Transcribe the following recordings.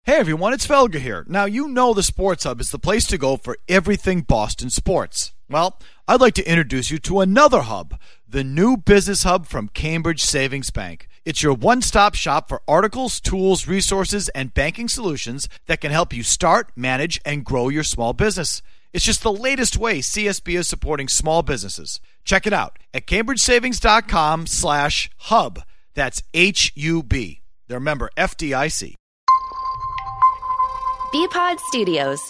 Hey everyone, it's Felga here. Now you know the Sports Hub is the place to go for everything Boston sports. Well, I'd like to introduce you to another hub, the new business hub from Cambridge Savings Bank. It's your one-stop shop for articles, tools, resources, and banking solutions that can help you start, manage, and grow your small business. It's just the latest way CSB is supporting small businesses. Check it out at cambridgesavings.com/hub. That's HUB. They're a member FDIC. BPod Studios.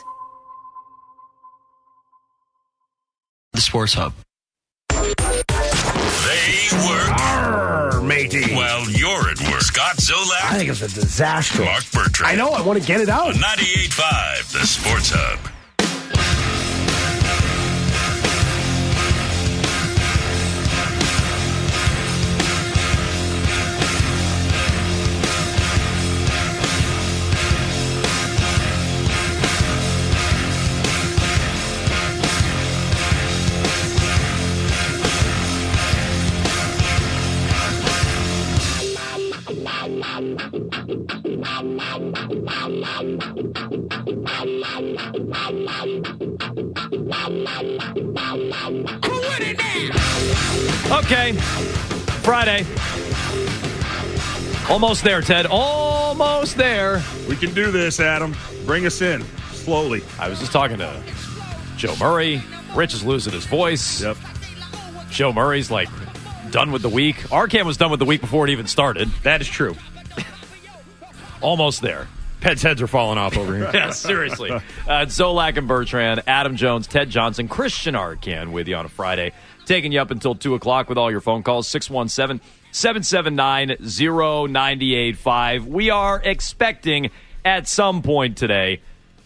The Sports Hub. They work. Arr, matey. Well, you're at work. Scott Zolak. I think it's a disaster. Mark Bertrand. I know. I want to get it out. 98.5, The Sports Hub. Okay, Friday. Almost there, Ted. Almost there. We can do this, Adam. Bring us in slowly. I was just talking to Joe Murray. Rich is losing his voice. Yep. Joe Murray's like done with the week. Arcam was done with the week before it even started. That is true. Almost there. Pets' heads are falling off over here. Yeah, seriously. Zolak and Bertrand, Adam Jones, Ted Johnson, Christian Arcand with you on a Friday. Taking you up until 2 o'clock with all your phone calls, 617-779-0985. We are expecting at some point today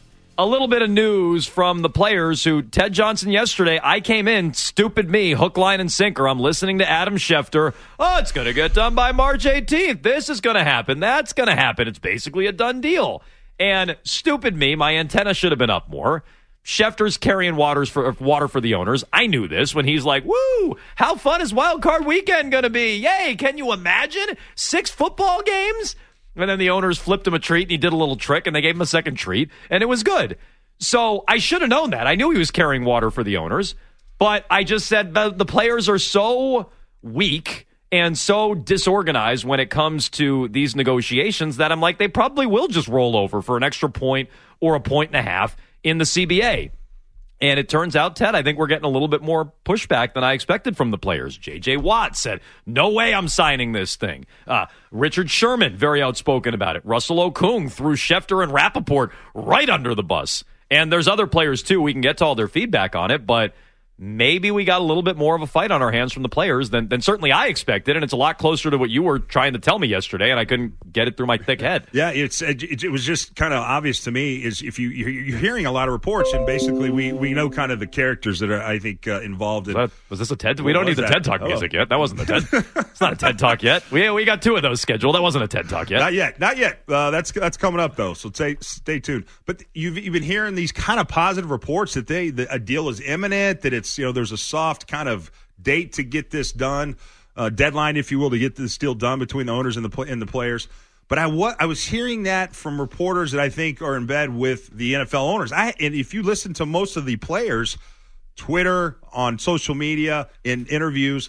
a little bit of news from the players who, Ted Johnson yesterday, I came in, stupid me, hook, line, and sinker. I'm listening to Adam Schefter. Oh, it's going to get done by March 18th. This is going to happen. That's going to happen. It's basically a done deal. And stupid me, my antenna should have been up more. Schefter's carrying water for the owners. I knew this when he's like, woo, how fun is Wild Card Weekend going to be? Yay, can you imagine 6 football games? And then the owners flipped him a treat, and he did a little trick, and they gave him a second treat, and it was good. So I should have known that. I knew he was carrying water for the owners, but I just said the players are so weak and so disorganized when it comes to these negotiations that I'm like, they probably will just roll over for an extra point or a point and a half in the CBA. And it turns out, Ted, I think we're getting a little bit more pushback than I expected from the players. J.J. Watt said, no way I'm signing this thing. Richard Sherman, very outspoken about it. Russell Okung threw Schefter and Rappaport right under the bus. And there's other players, too. We can get to all their feedback on it, but maybe we got a little bit more of a fight on our hands from the players than certainly I expected, and it's a lot closer to what you were trying to tell me yesterday, and I couldn't get it through my thick head. Yeah, it was just kind of obvious to me is if you're hearing a lot of reports, and basically we know kind of the characters that are, I think, involved in. Was this a TED? We don't need the TED Talk music yet. That wasn't the TED. It's not a TED Talk yet. We got 2 of those scheduled. That wasn't a TED Talk yet. Not yet. That's coming up though. So stay tuned. But you've been hearing these kind of positive reports that a deal is imminent. That it's there's a soft kind of date to get this done, deadline, if you will, to get this deal done between the owners and the players. But I was hearing that from reporters that I think are in bed with the NFL owners. And if you listen to most of the players, Twitter, on social media, in interviews,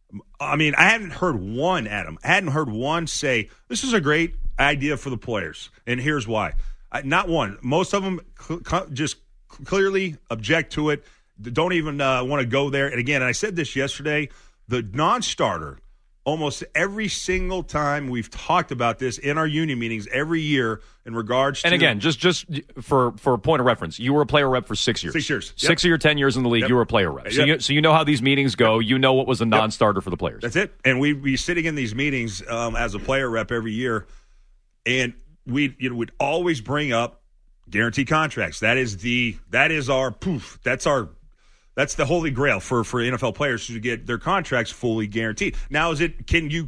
I mean, I hadn't heard one, Adam. I hadn't heard one say, this is a great idea for the players, and here's why. Not one. Most of them just clearly object to it. Don't even want to go there. And again, I said this yesterday, the non-starter, almost every single time we've talked about this in our union meetings every year in regards to... And again, just for a point of reference, you were a player rep for 6 years. 6 years. Yep. 6 of your 10 years in the league, Yep. you were a player rep. Yep. So you know how these meetings go. You know what was a non-starter for the players. That's it. And we'd be sitting in these meetings as a player rep every year, and we'd always bring up guaranteed contracts. That's the holy grail for NFL players to get their contracts fully guaranteed. Now, can you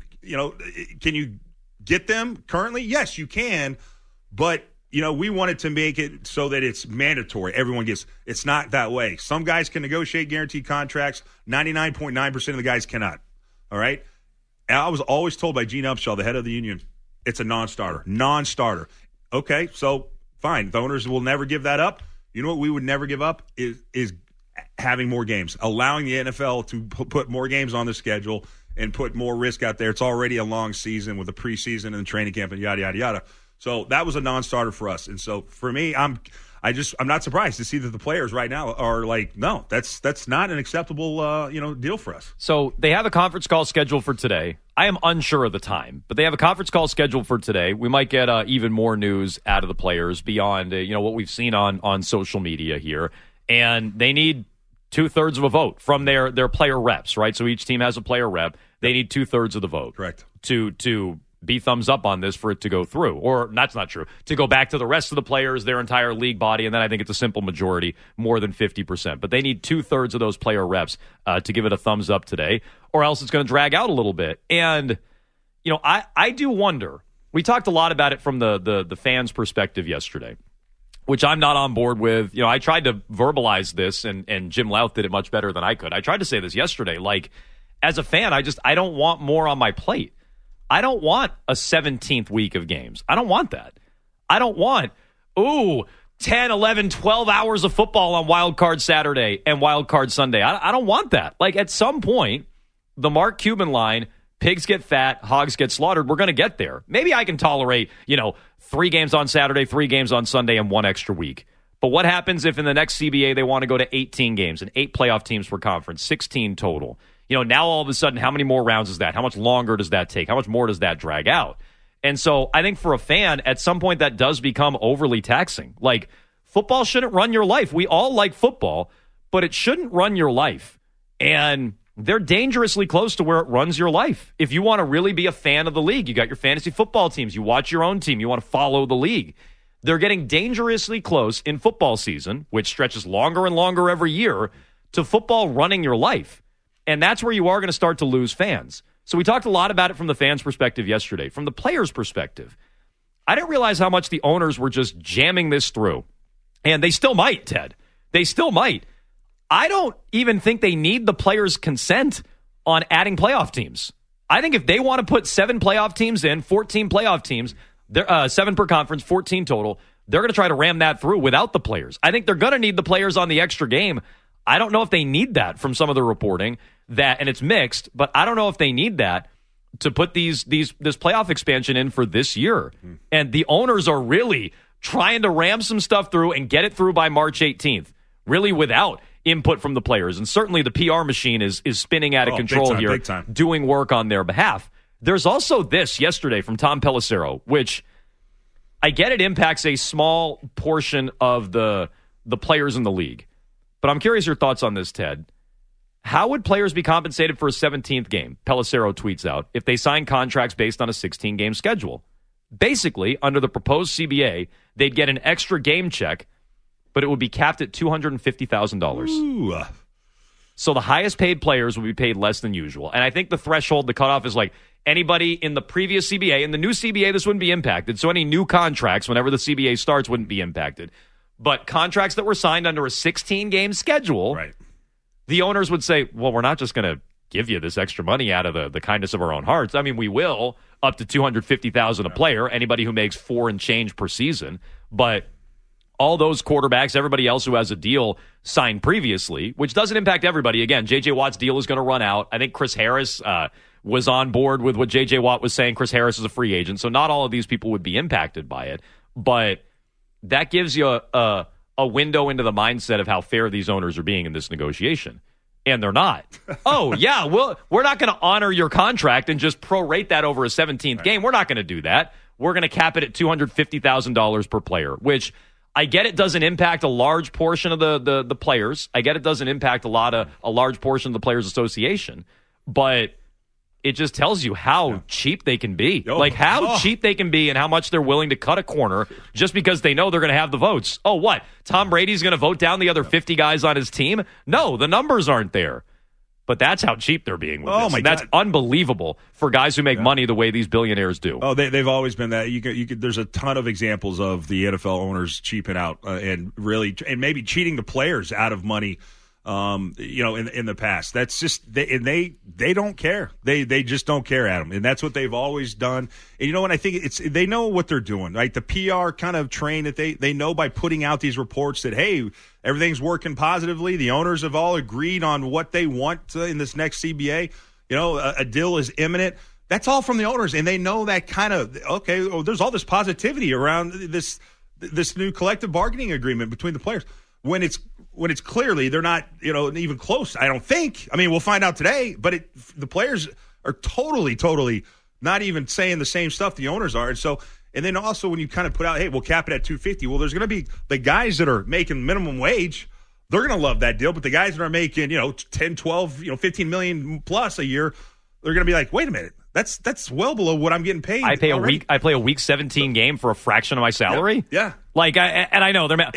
get them currently? Yes, you can, but we wanted to make it so that it's mandatory. Everyone gets. It's not that way. Some guys can negotiate guaranteed contracts. 99.9% of the guys cannot. All right. And I was always told by Gene Upshaw, the head of the union, it's a non-starter. Okay, so fine. The owners will never give that up. You know what we would never give up is having more games, allowing the NFL to put more games on the schedule and put more risk out there. It's already a long season with the preseason and the training camp and yada, yada, yada. So that was a non-starter for us. And so for me, I'm not surprised to see that the players right now are like, no, that's not an acceptable deal for us. So they have a conference call scheduled for today. I am unsure of the time, but they have a conference call scheduled for today. We might get even more news out of the players beyond what we've seen on social media here. And they need 2/3 of a vote from their player reps, right? So each team has a player rep. They need 2/3 of the vote. Correct. To be thumbs up on this for it to go through. Or that's not true. To go back to the rest of the players, their entire league body, and then I think it's a simple majority, more than 50%. But they need 2/3 of those player reps to give it a thumbs up today, or else it's going to drag out a little bit. And, I do wonder. We talked a lot about it from the fans' perspective yesterday, which I'm not on board with. I tried to verbalize this, and Jim Louth did it much better than I could. I tried to say this yesterday. Like, as a fan, I don't want more on my plate. I don't want a 17th week of games. I don't want that. I don't want, 10, 11, 12 hours of football on Wild Card Saturday and Wild Card Sunday. I don't want that. Like, at some point, the Mark Cuban line, pigs get fat, hogs get slaughtered, we're going to get there. Maybe I can tolerate, 3 games on Saturday, 3 games on Sunday, and 1 extra week. But what happens if in the next CBA they want to go to 18 games and 8 playoff teams per conference, 16 total? Now all of a sudden, how many more rounds is that? How much longer does that take? How much more does that drag out? And so I think for a fan, at some point that does become overly taxing. Like, football shouldn't run your life. We all like football, but it shouldn't run your life. And they're dangerously close to where it runs your life. If you want to really be a fan of the league, you got your fantasy football teams, you watch your own team, you want to follow the league. They're getting dangerously close in football season, which stretches longer and longer every year, to football running your life. And that's where you are going to start to lose fans. So we talked a lot about it from the fans' perspective yesterday. From the players' perspective, I didn't realize how much the owners were just jamming this through. And they still might, Ted. They still might. I don't even think they need the players' consent on adding playoff teams. I think if they want to put 7 playoff teams in, 14 playoff teams, 7 per conference, 14 total, they're going to try to ram that through without the players. I think they're going to need the players on the extra game. I don't know if they need that from some of the reporting, and it's mixed, but I don't know if they need that to put this playoff expansion in for this year. And the owners are really trying to ram some stuff through and get it through by March 18th, really without input from the players. And certainly the PR machine is spinning out of control here, doing work on their behalf. There's also this yesterday from Tom Pelissero, which I get it impacts a small portion of the players in the league. But I'm curious your thoughts on this, Ted. How would players be compensated for a 17th game, Pelissero tweets out, if they sign contracts based on a 16-game schedule? Basically, under the proposed CBA, they'd get an extra game check, but it would be capped at $250,000. So the highest paid players will be paid less than usual. And I think the threshold, the cutoff is like anybody in the previous CBA. In the new CBA, this wouldn't be impacted. So any new contracts, whenever the CBA starts, wouldn't be impacted. But contracts that were signed under a 16-game schedule, right, the owners would say, well, we're not just going to give you this extra money out of the kindness of our own hearts. I mean, we will, up to $250,000 a player, anybody who makes 4 and change per season. But all those quarterbacks, everybody else who has a deal signed previously, which doesn't impact everybody. Again, J.J. Watt's deal is going to run out. I think Chris Harris was on board with what J.J. Watt was saying. Chris Harris is a free agent, so not all of these people would be impacted by it. But that gives you a window into the mindset of how fair these owners are being in this negotiation. And they're not. Oh, yeah, we're not going to honor your contract and just prorate that over a 17th game. We're not going to do that. We're going to cap it at $250,000 per player, which I get it doesn't impact a large portion of the players. I get it doesn't impact a large portion of the Players Association. But it just tells you how cheap they can be. Cheap they can be and how much they're willing to cut a corner just because they know they're going to have the votes. Oh, what? Tom Brady's going to vote down the other 50 guys on his team? No, the numbers aren't there. But that's how cheap they're being with this. That's unbelievable for guys who make money the way these billionaires do. Oh, they've always been that. You could. There's a ton of examples of the NFL owners cheaping out and maybe cheating the players out of money in the past. That's just they don't care. They just don't care, Adam, and that's what they've always done. And and I think they know what they're doing, right? The PR kind of train that they know by putting out these reports that hey, everything's working positively. The owners have all agreed on what they want in this next CBA. A deal is imminent. That's all from the owners, and they know that kind of there's all this positivity around this new collective bargaining agreement between the players. When it's clearly they're not, even close. I don't think. I mean, we'll find out today. But the players are totally not even saying the same stuff the owners are. And then also when you kind of put out, hey, we'll cap it at $250. Well, there's going to be the guys that are making minimum wage. They're going to love that deal. But the guys that are making, 10, 12, 15 million plus a year, they're going to be like, wait a minute. That's well below what I'm getting paid. I play a week 17 game for a fraction of my salary. Yeah. I know they're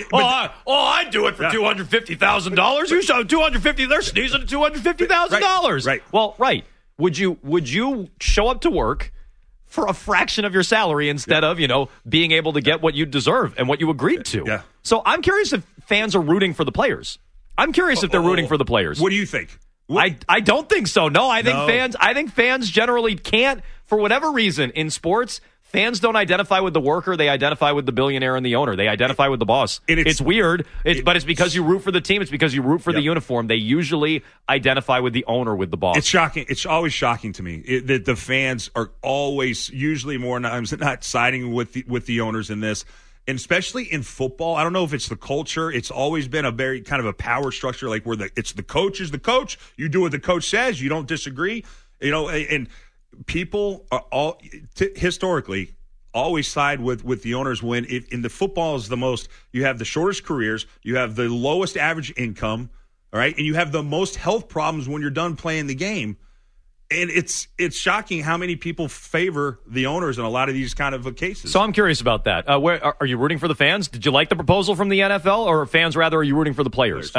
I'd do it for $250,000. You show $250. They're sneezing at $250,000. Right. Well, right. Would you show up to work for a fraction of your salary instead of being able to get what you deserve and what you agreed to? Yeah. So I'm curious if fans are rooting for the players. I'm curious if they're rooting for the players. What do you think? I don't think so. No, I think fans generally can't, for whatever reason in sports. Fans don't identify with the worker; they identify with the billionaire and the owner. They identify with the boss. It's weird, but it's because you root for the team. It's because you root for the uniform. They usually identify with the owner, with the boss. It's shocking. It's always shocking to me that the fans are always, usually more times than not, siding with the owners in this. And especially in football, I don't know if it's the culture. It's always been a very kind of a power structure, like where it's the coach is the coach. You do what the coach says. You don't disagree. And people are all historically always side with the owners when in the football is the most. You have the shortest careers. You have the lowest average income. All right, and you have the most health problems when you're done playing the game. And it's shocking how many people favor the owners in a lot of these kind of cases. So I'm curious about that. Where are you rooting for the fans? Did you like the proposal from the NFL, or fans rather are you rooting for the players?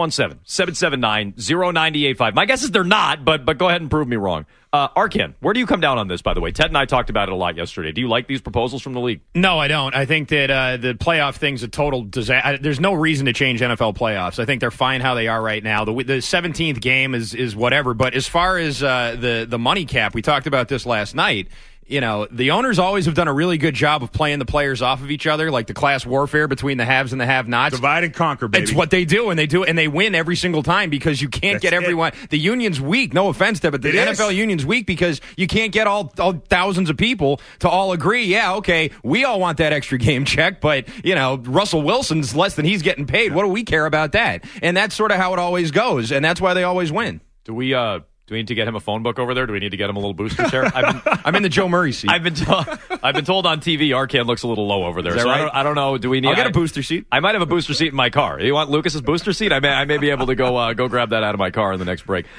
617-779-0985. My guess is they're not, but go ahead and prove me wrong. Arkan, where do you come down on this, by the way? Ted and I talked about it a lot yesterday. Do you like these proposals from the league? No, I don't. I think that the playoff thing's a total disaster. There's no reason to change NFL playoffs. I think they're fine how they are right now. The 17th game is whatever. But as far as the money cap, we talked about this last night. The owners always have done a really good job of playing the players off of each other, like the class warfare between the haves and the have-nots. Divide and conquer, baby. It's what they do, and they win every single time because you can't get everyone. The union's weak. No offense to it, but the NFL union's weak because you can't get all thousands of people to all agree. Yeah, okay, we all want that extra game check, but Russell Wilson's less than he's getting paid. What do we care about that? And that's sort of how it always goes, and that's why they always win. Do we need to get him a phone book over there? Do we need to get him a little booster chair? I'm in the Joe Murray seat. I've been told on TV Arkan looks a little low over there. Is that right? I don't know. Do we need? I'll get a booster seat. I might have a booster seat in my car. You want Lucas's booster seat? I may be able to go grab that out of my car in the next break.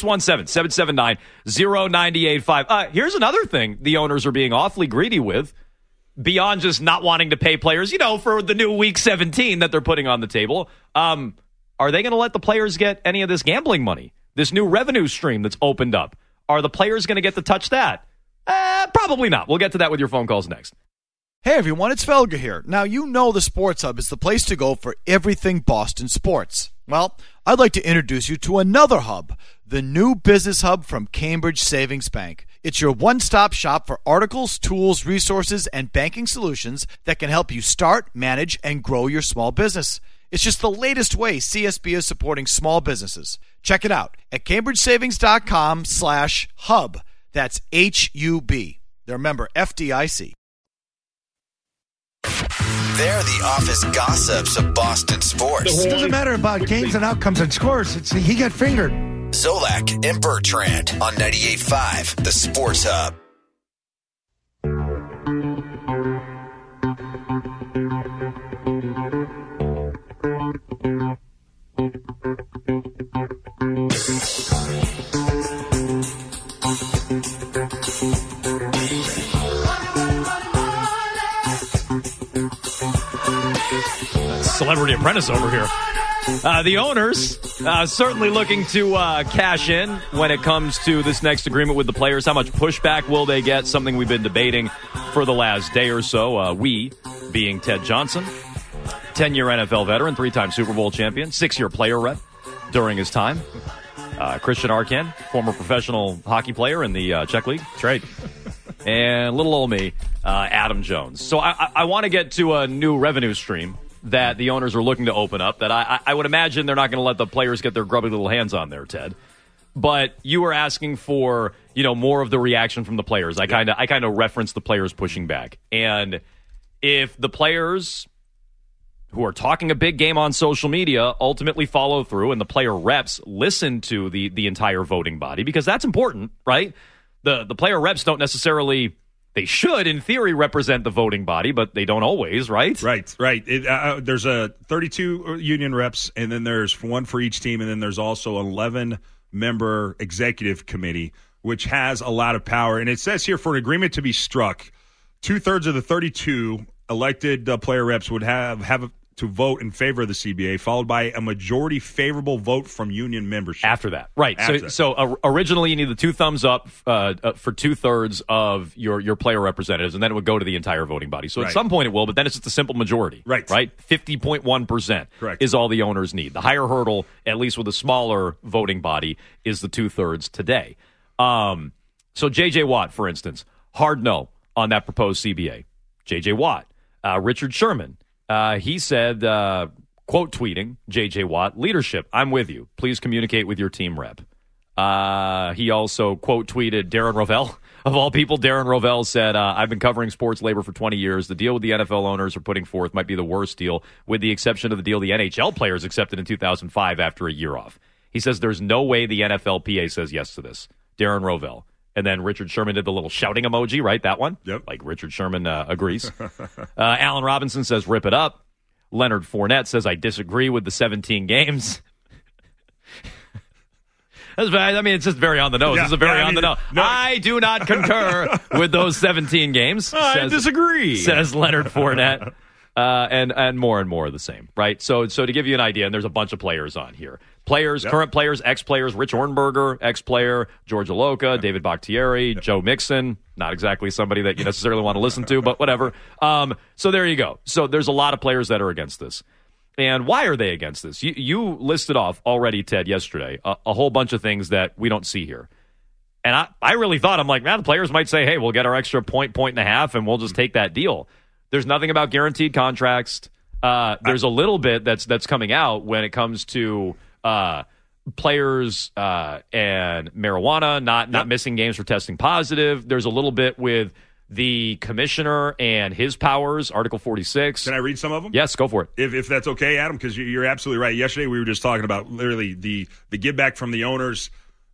617-779-0985. Here's another thing the owners are being awfully greedy with, beyond just not wanting to pay players, for the new Week 17 that they're putting on the table. Are they going to let the players get any of this gambling money? This new revenue stream that's opened up. Are the players going to get to touch that? Probably not. We'll get to that with your phone calls next. Hey everyone, it's Felger here. Now the Sports Hub is the place to go for everything Boston sports. Well, I'd like to introduce you to another hub, the new Business Hub from Cambridge Savings Bank. It's your one-stop shop for articles, tools, resources, and banking solutions that can help you start, manage, and grow your small business. It's just the latest way CSB is supporting small businesses. Check it out at cambridgesavings.com/hub. That's HUB. They're member FDIC. They're the office gossips of Boston sports. It doesn't matter about games and outcomes and scores. He got fingered. Zolak and Bertrand on 98.5, the Sports Hub. Celebrity Apprentice over here. The owners certainly looking to cash in when it comes to this next agreement with the players. How much pushback will they get? Something we've been debating for the last day or so. We being Ted Johnson, 10-year NFL veteran, 3-time Super Bowl champion, 6-year player rep. during his time. Christian Arkan, former professional hockey player in the Czech League. That's right. And little old me, Adam Jones. So I want to get to a new revenue stream that the owners are looking to open up that I would imagine they're not going to let the players get their grubby little hands on there, Ted. But you were asking for, more of the reaction from the players. I kind of referenced the players pushing back. And if the players who are talking a big game on social media ultimately follow through and the player reps listen to the entire voting body, because that's important, right? The player reps don't necessarily, they should, in theory, represent the voting body, but they don't always, right? Right. There's a 32 union reps, and then there's one for each team, and then there's also an 11-member executive committee, which has a lot of power. And it says here, for an agreement to be struck, 2/3 of the 32 elected player reps would have to vote in favor of the CBA, followed by a majority favorable vote from union membership. After that, right. So originally you need the 2 thumbs up for 2/3 of your player representatives, and then it would go to the entire voting body. So at some point it will, but then it's just a simple majority. Right. 50.1% is all the owners need. The higher hurdle, at least with a smaller voting body, is the 2/3 today. So J.J. Watt, for instance, hard no on that proposed CBA. J.J. Watt. Richard Sherman. He said, quote tweeting, J.J. Watt, leadership, I'm with you. Please communicate with your team rep. He also quote tweeted Darren Rovell. Of all people, Darren Rovell said, I've been covering sports labor for 20 years. The deal with the NFL owners are putting forth might be the worst deal, with the exception of the deal the NHL players accepted in 2005 after a year off. He says there's no way the NFLPA says yes to this. Darren Rovell. And then Richard Sherman did the little shouting emoji, right? That one? Yep. Like Richard Sherman agrees. Allen Robinson says, rip it up. Leonard Fournette says, I disagree with the 17 games. It's just very on the nose. It's on the nose. No. I do not concur with those 17 games. I disagree. Says Leonard Fournette. And more of the same, right? So to give you an idea, and there's a bunch of players on here. Players, current players, ex-players, Rich Ornberger, ex-player, George Aloka, David Bakhtiari, Joe Mixon, not exactly somebody that you necessarily want to listen to, but whatever. So there you go. So there's a lot of players that are against this. And why are they against this? You listed off already, Ted, yesterday, a whole bunch of things that we don't see here. And I really thought, I'm like, man, the players might say, hey, we'll get our extra point and a half, and we'll just take that deal. There's nothing about guaranteed contracts. There's a little bit that's coming out when it comes to players and marijuana, not missing games for testing positive. There's a little bit with the commissioner and his powers, Article 46. Can I read some of them? Yes, go for it. If that's okay, Adam, because you're absolutely right. Yesterday we were just talking about literally the give back from the owners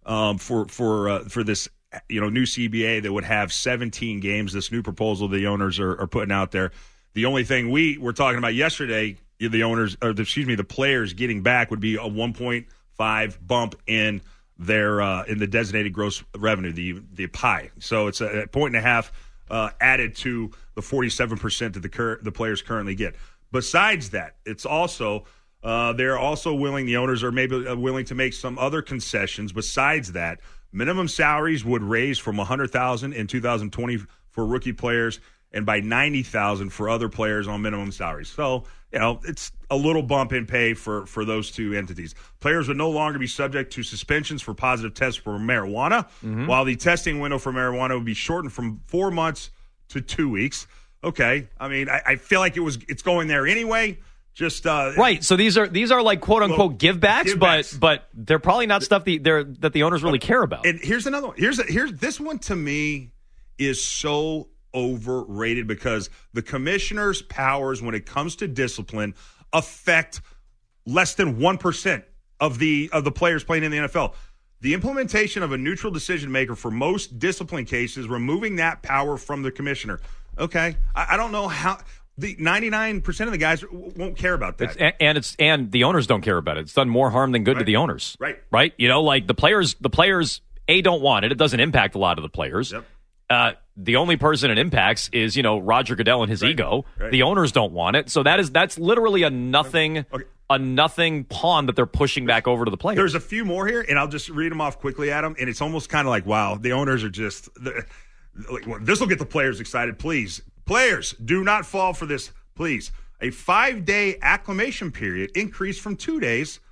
for this new CBA that would have 17 games. This new proposal the owners are putting out there. The only thing we were talking about yesterday, the players getting back would be a 1.5 bump in their in the designated gross revenue, the pie. So it's a 1.5 added to the 47% that the players currently get. Besides that, it's also they're also willing. The owners are maybe willing to make some other concessions. Besides that, minimum salaries would raise from $100,000 in 2020 for rookie players, and by $90,000 for other players on minimum salaries. So, it's a little bump in pay for those two entities. Players would no longer be subject to suspensions for positive tests for marijuana, while the testing window for marijuana would be shortened from 4 months to 2 weeks. Okay. I mean, I feel like it's going there anyway. Just right. So these are like quote unquote givebacks, but they're probably not stuff that the owners really care about. And here's another one. Here's this one to me is so overrated because the commissioner's powers when it comes to discipline affect less than 1% of the players playing in the NFL. The implementation of a neutral decision maker for most discipline cases, removing that power from the commissioner. Okay, I don't know how. The 99% of the guys won't care about that, and the owners don't care about it. It's done more harm than good to the owners, right? Like the players don't want it. It doesn't impact a lot of the players. Yep. The only person it impacts is Roger Goodell and his ego. Right. The owners don't want it, so that's literally a nothing pawn that they're pushing back over to the players. There's a few more here, and I'll just read them off quickly, Adam. And it's almost kind of like, wow, the owners are just this will get the players excited. Please. Players, do not fall for this, please. A 5-day acclimation period increased from 2 days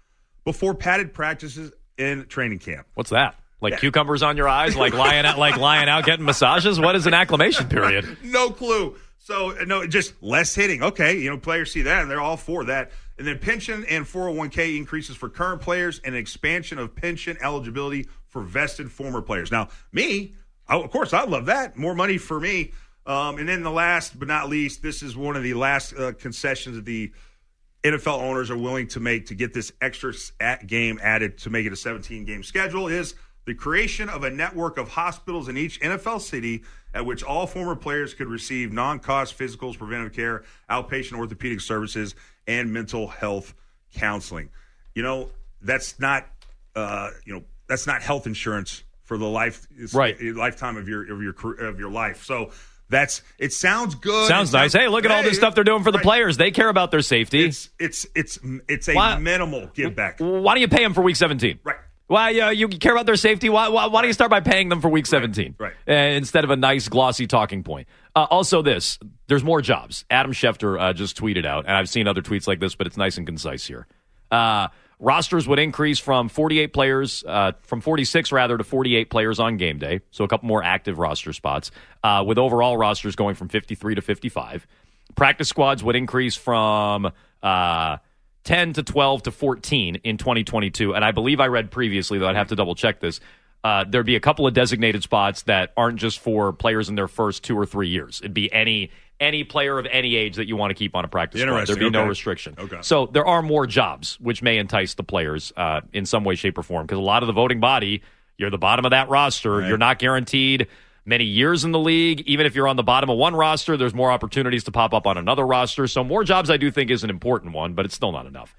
before padded practices in training camp. What's that? Like cucumbers on your eyes, like lying out getting massages? What is an acclimation period? No clue. So, no, just less hitting. Okay, players see that, and they're all for that. And then pension and 401k increases for current players and an expansion of pension eligibility for vested former players. Now, of course, I love that. More money for me. And then the last but not least, this is one of the last concessions that the NFL owners are willing to make to get this extra game added to make it a 17-game schedule is the creation of a network of hospitals in each NFL city at which all former players could receive non-cost physicals, preventive care, outpatient orthopedic services, and mental health counseling. That's not that's not health insurance for the lifetime of your life. So it sounds good. Sounds nice. Hey, look at all this stuff they're doing for the players. They care about their safety. It's a minimal give back. Why don't you pay them for week 17? Right. Why you care about their safety? Why don't you start by paying them for week 17 right. Instead of a nice glossy talking point? Also, there's more jobs. Adam Schefter just tweeted out, and I've seen other tweets like this, but it's nice and concise here. Rosters would increase from 46 to 48 players on game day, so a couple more active roster spots, with overall rosters going from 53 to 55. Practice squads would increase from 10 to 12 to 14 in 2022. And I believe I read previously, though I'd have to double check this, there'd be a couple of designated spots that aren't just for players in their first 2 or 3 years. It'd be any player of any age that you want to keep on a practice squad. There'd be no restriction. Okay. So there are more jobs, which may entice the players in some way, shape, or form. Because a lot of the voting body, you're the bottom of that roster. Right. You're not guaranteed many years in the league. Even if you're on the bottom of one roster, there's more opportunities to pop up on another roster. So more jobs, I do think, is an important one, but it's still not enough.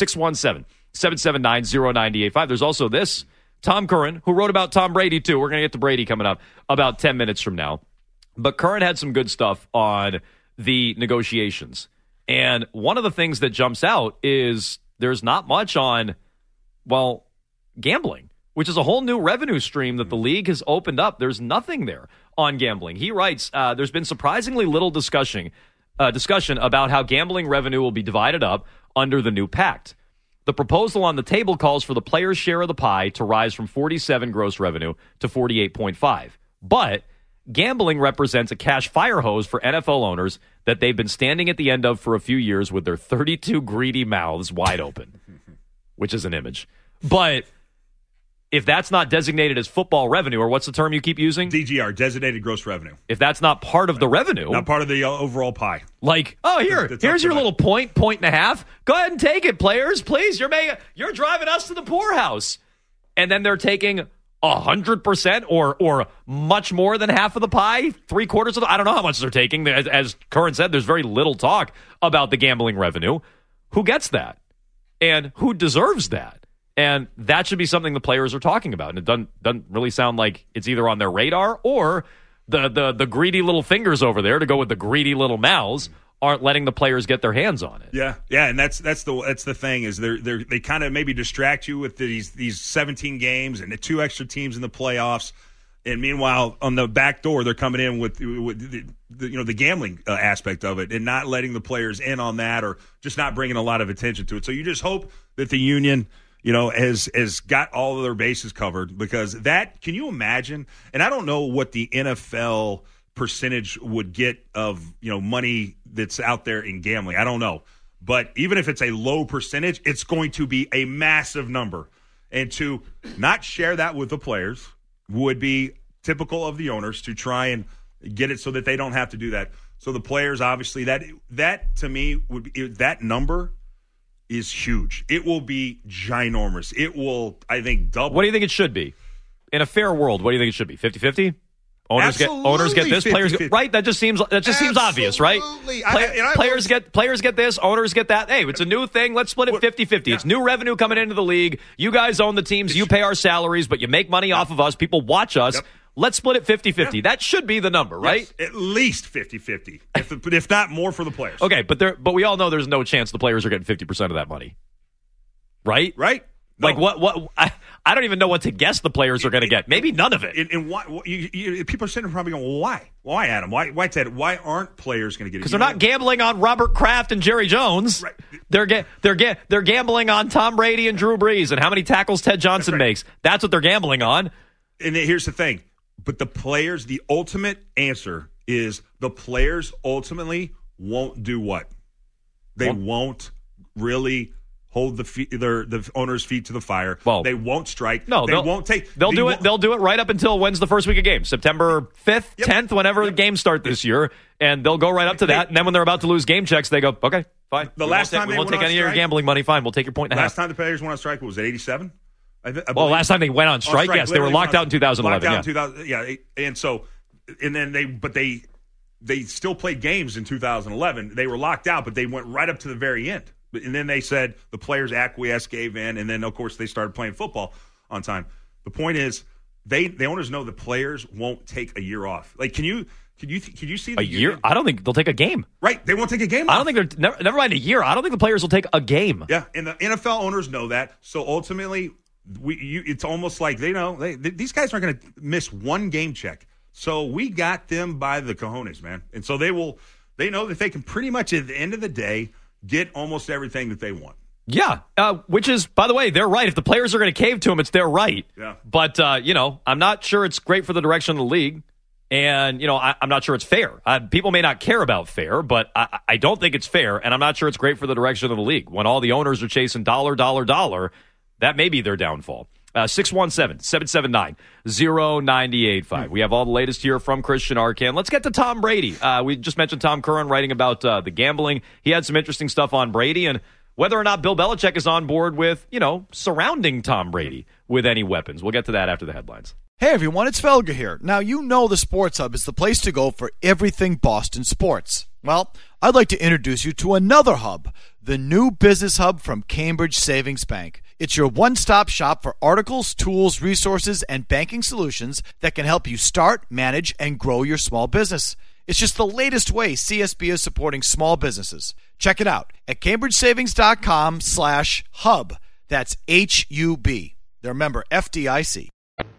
617-779-0985. There's also this. Tom Curran, who wrote about Tom Brady, too. We're going to get to Brady coming up about 10 minutes from now. But Curran had some good stuff on the negotiations. And one of the things that jumps out is there's not much on, gambling, which is a whole new revenue stream that the league has opened up. There's nothing there on gambling. He writes, there's been surprisingly little discussion about how gambling revenue will be divided up under the new pact. The proposal on the table calls for the players' share of the pie to rise from 47 gross revenue to 48.5. But gambling represents a cash fire hose for NFL owners that they've been standing at the end of for a few years with their 32 greedy mouths wide open, which is an image. But if that's not designated as football revenue, or what's the term you keep using? DGR, designated gross revenue. If that's not part of the revenue. Not part of the overall pie. Here's your little point and a half. Go ahead and take it, players. Please, you're driving us to the poorhouse. And then they're taking 100% or much more than half of the pie, 3/4 of I don't know how much they're taking. As Curran said, there's very little talk about the gambling revenue. Who gets that? And who deserves that? And that should be something the players are talking about. And it doesn't really sound like it's either on their radar or the greedy little fingers over there, to go with the greedy little mouths, aren't letting the players get their hands on it. Yeah, and that's the thing is they kind of maybe distract you with these 17 games and the 2 extra teams in the playoffs. And meanwhile, on the back door, they're coming in with the gambling aspect of it and not letting the players in on that, or just not bringing a lot of attention to it. So you just hope that the union has got all of their bases covered, because that, can you imagine? And I don't know what the NFL percentage would get of, money that's out there in gambling. I don't know. But even if it's a low percentage, it's going to be a massive number. And to not share that with the players would be typical of the owners, to try and get it so that they don't have to do that. So the players, obviously, that to me would be, that number is huge. It will be ginormous. It will, I think, double. What do you think it should be? In a fair world, what do you think it should be? 50-50? Owners get this, 50-50. players get right. That just seems obvious, right? Players get this, owners get that. Hey, it's a new thing. Let's split it 50-50. Yeah. It's new revenue coming into the league. You guys own the teams. You pay our salaries, but you make money off of us. People watch us. Yep. Let's split it 50-50. Yeah. That should be the number, right? Yes, at least 50-50, if not more for the players. Okay, but we all know there's no chance the players are getting 50% of that money, right? Right. No. Like what? I don't even know what to guess the players are going to get. Maybe none of it. And why? People are sitting there probably going, well, why? Why, Adam? Why, Ted? Why aren't players going to get it? Because they're not gambling on Robert Kraft and Jerry Jones. Right. They're gambling on Tom Brady and Drew Brees and how many tackles Ted Johnson makes. That's what they're gambling on. And here's the thing. But the players, the ultimate answer is the players ultimately won't do what? They won't really hold the owner's feet to the fire. Well, they won't strike. No, they won't take. They'll do it. They'll do it right up until when's the first week of games? September 5th, 10th, whenever the games start this year, and they'll go right up to that. And then when they're about to lose game checks, they go, okay, fine. The last time we they won't went take on any of your strike, gambling money. Fine, we'll take your point and a half. Last time the players went on strike, what was it, 87? Well, last time they went on strike, yes, they were locked out in 2011. Locked out in 2000, and so, and then they still played games in 2011. They were locked out, but they went right up to the very end. And then they said the players acquiesced, gave in, and then of course they started playing football on time. The point is, the owners know the players won't take a year off. Like, can you see a year? I don't think they'll take a game. Right, they won't take a game. I don't think they're never mind a year. I don't think the players will take a game. Yeah, and the NFL owners know that. So ultimately, it's almost like they know these guys aren't going to miss one game check. So we got them by the cojones, man. And so they know that they can pretty much at the end of the day get almost everything that they want. Yeah, which is, by the way, they're right. If the players are going to cave to them, it's their right. Yeah. But, I'm not sure it's great for the direction of the league. And, I'm not sure it's fair. People may not care about fair, but I don't think it's fair. And I'm not sure it's great for the direction of the league. When all the owners are chasing dollar, that may be their downfall. 617-779-0985. We have all the latest here from Christian Arcand. Let's get to Tom Brady. We just mentioned Tom Curran writing about the gambling. He had some interesting stuff on Brady and whether or not Bill Belichick is on board with, surrounding Tom Brady with any weapons. We'll get to that after the headlines. Hey everyone, it's Felger here. Now you know the Sports Hub is the place to go for everything Boston sports. Well, I'd like to introduce you to another hub, the new business hub from Cambridge Savings Bank. It's your one-stop shop for articles, tools, resources, and banking solutions that can help you start, manage, and grow your small business. It's just the latest way CSB is supporting small businesses. Check it out at cambridgesavings.com/hub. That's HUB. They're member FDIC.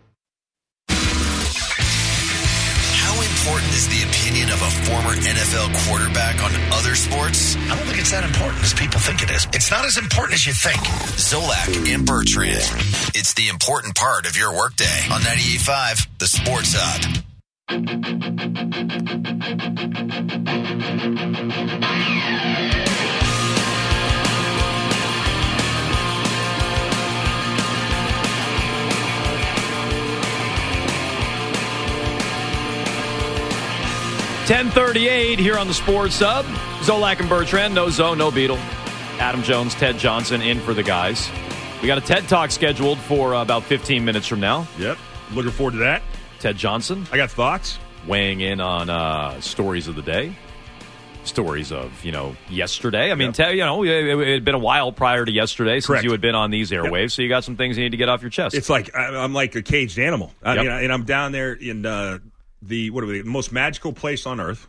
How important is the opinion of a former NFL quarterback on other sports? I don't think it's that important as people think it is. It's not as important as you think. Zolak and Bertrand. It's the important part of your workday on 98.5, The Sports Hub. .38 here on the Sports Hub. Zolak and Bertrand, no Zo, no Beetle. Adam Jones, Ted Johnson in for the guys. We got a TED Talk scheduled for about 15 minutes from now. Yep, looking forward to that. Ted Johnson. I got thoughts. Weighing in on stories of the day. Stories of, yesterday. I mean, Ted, it had been a while prior to yesterday since you had been on these airwaves, so you got some things you need to get off your chest. It's like I'm like a caged animal. And I'm down there in the most magical place on earth.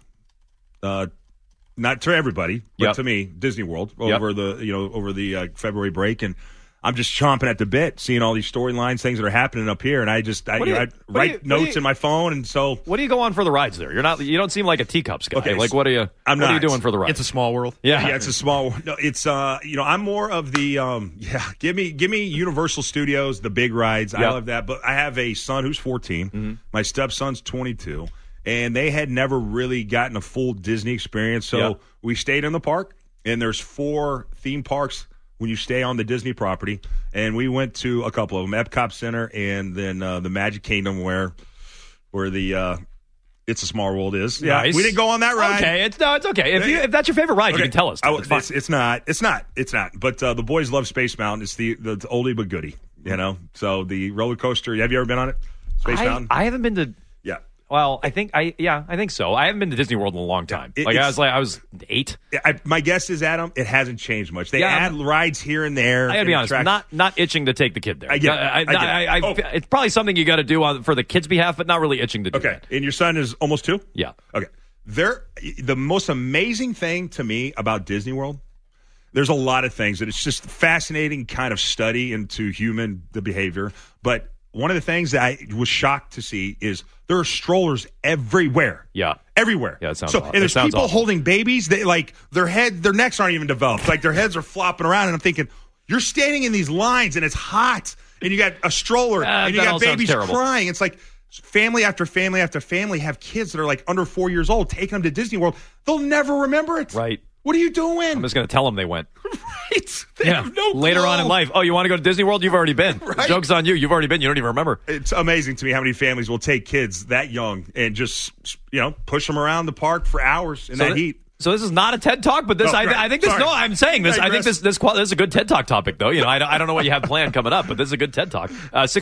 Not to everybody, but to me, Disney World over the February break, and I'm just chomping at the bit, seeing all these storylines, things that are happening up here, and I write notes in my phone, and so. What do you go on for the rides there? You don't seem like a teacups guy. Okay, like what are you doing for the rides? It's a small world. Yeah, it's a small world. No, it's I'm more of the give me Universal Studios, the big rides. I love that, but I have a son who's 14. Mm-hmm. My stepson's 22, and they had never really gotten a full Disney experience, so we stayed in the park, and there's 4 theme parks when you stay on the Disney property, and we went to a couple of them, Epcot Center and then the Magic Kingdom where the It's a Small World is. Yeah, nice. We didn't go on that ride. Okay, it's okay. If that's your favorite ride, you can tell us. It's not. But the boys love Space Mountain. It's the oldie but goodie, So the roller coaster, have you ever been on it? Space Mountain? I haven't been to. Yeah. Well, I think so. I haven't been to Disney World in a long time. I was 8. My guess is, Adam, it hasn't changed much. They add rides here and there. I gotta be honest, not itching to take the kid there. It's probably something you got to do for the kid's behalf, but not really itching to do that. And your son is almost 2? Yeah. Okay. The most amazing thing to me about Disney World, there's a lot of things that it's just fascinating kind of study into the behavior. But one of the things that I was shocked to see is there are strollers everywhere. Yeah. Everywhere. Yeah, it sounds so. awful. And there's people awful. holding babies. They like their necks aren't even developed. Like their heads are flopping around. And I'm thinking, you're standing in these lines and it's hot. And you got a stroller and you got babies crying. It's like family after family after family have kids that are like under 4 years old, taking them to Disney World. They'll never remember it. Right. What are you doing? I'm just going to tell them they went. Right. They have no Later clue. on in life. Oh, you want to go to Disney World? You've already been. Right. The joke's on you. You've already been. You don't even remember. It's amazing to me how many families will take kids that young and just, push them around the park for hours in that heat. So this is not a TED Talk, but this I think this. Sorry. No, I'm saying this. I think digress. this is a good TED Talk topic, though. I don't know what you have planned coming up, but this is a good TED Talk.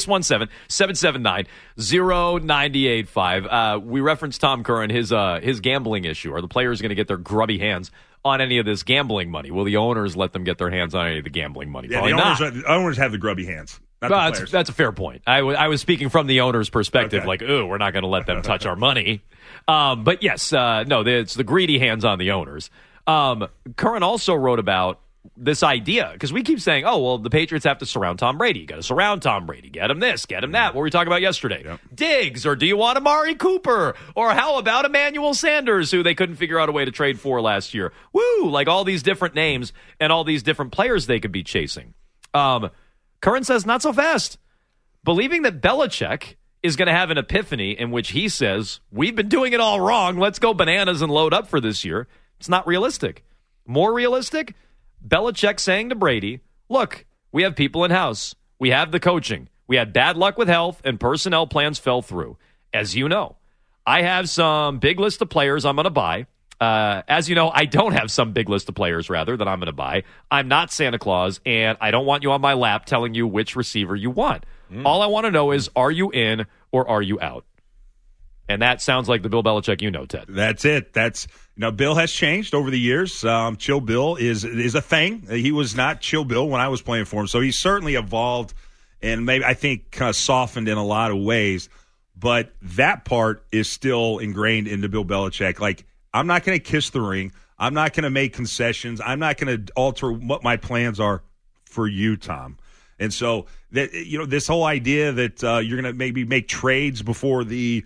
617-779-0985. We referenced Tom Curran, his gambling issue. Are the players going to get their grubby hands on any of this gambling money? Will the owners let them get their hands on any of the gambling money? Yeah, Probably the owners have the grubby hands. Not well, the players. that's a fair point. I was speaking from the owner's perspective, Okay. like, ooh, we're not going to let them touch our money. But yes, no, it's the greedy hands on the owners. Curran also wrote about this idea, because we keep saying, oh, well, the Patriots have to surround Tom Brady. You got to surround Tom Brady. Get him this, get him that. What were we talking about yesterday? Yep. Diggs, or do you want Amari Cooper? Or how about Emmanuel Sanders, who they couldn't figure out a way to trade for last year? Woo! Like all these different names and all these different players they could be chasing. Curran says, not so fast. Believing that Belichick is going to have an epiphany in which he says, we've been doing it all wrong, let's go bananas and load up for this year, it's not realistic. More realistic, Belichick saying to Brady, look, we have people in-house. We have the coaching. We had bad luck with health, and personnel plans fell through. As you know, I have some big list of players I'm going to buy. As you know, I don't have some big list of players, rather, that I'm going to buy. I'm not Santa Claus, and I don't want you on my lap telling you which receiver you want. All I want to know is, are you in or are you out? And that sounds like the Bill Belichick you know, Ted. That's it. Bill has changed over the years. Chill Bill is a thing. He was not Chill Bill when I was playing for him. So he's certainly evolved and maybe, I think, kind of softened in a lot of ways. But that part is still ingrained into Bill Belichick. Like, I'm not going to kiss the ring. I'm not going to make concessions. I'm not going to alter what my plans are for you, Tom. And so that this whole idea that you're going to maybe make trades before the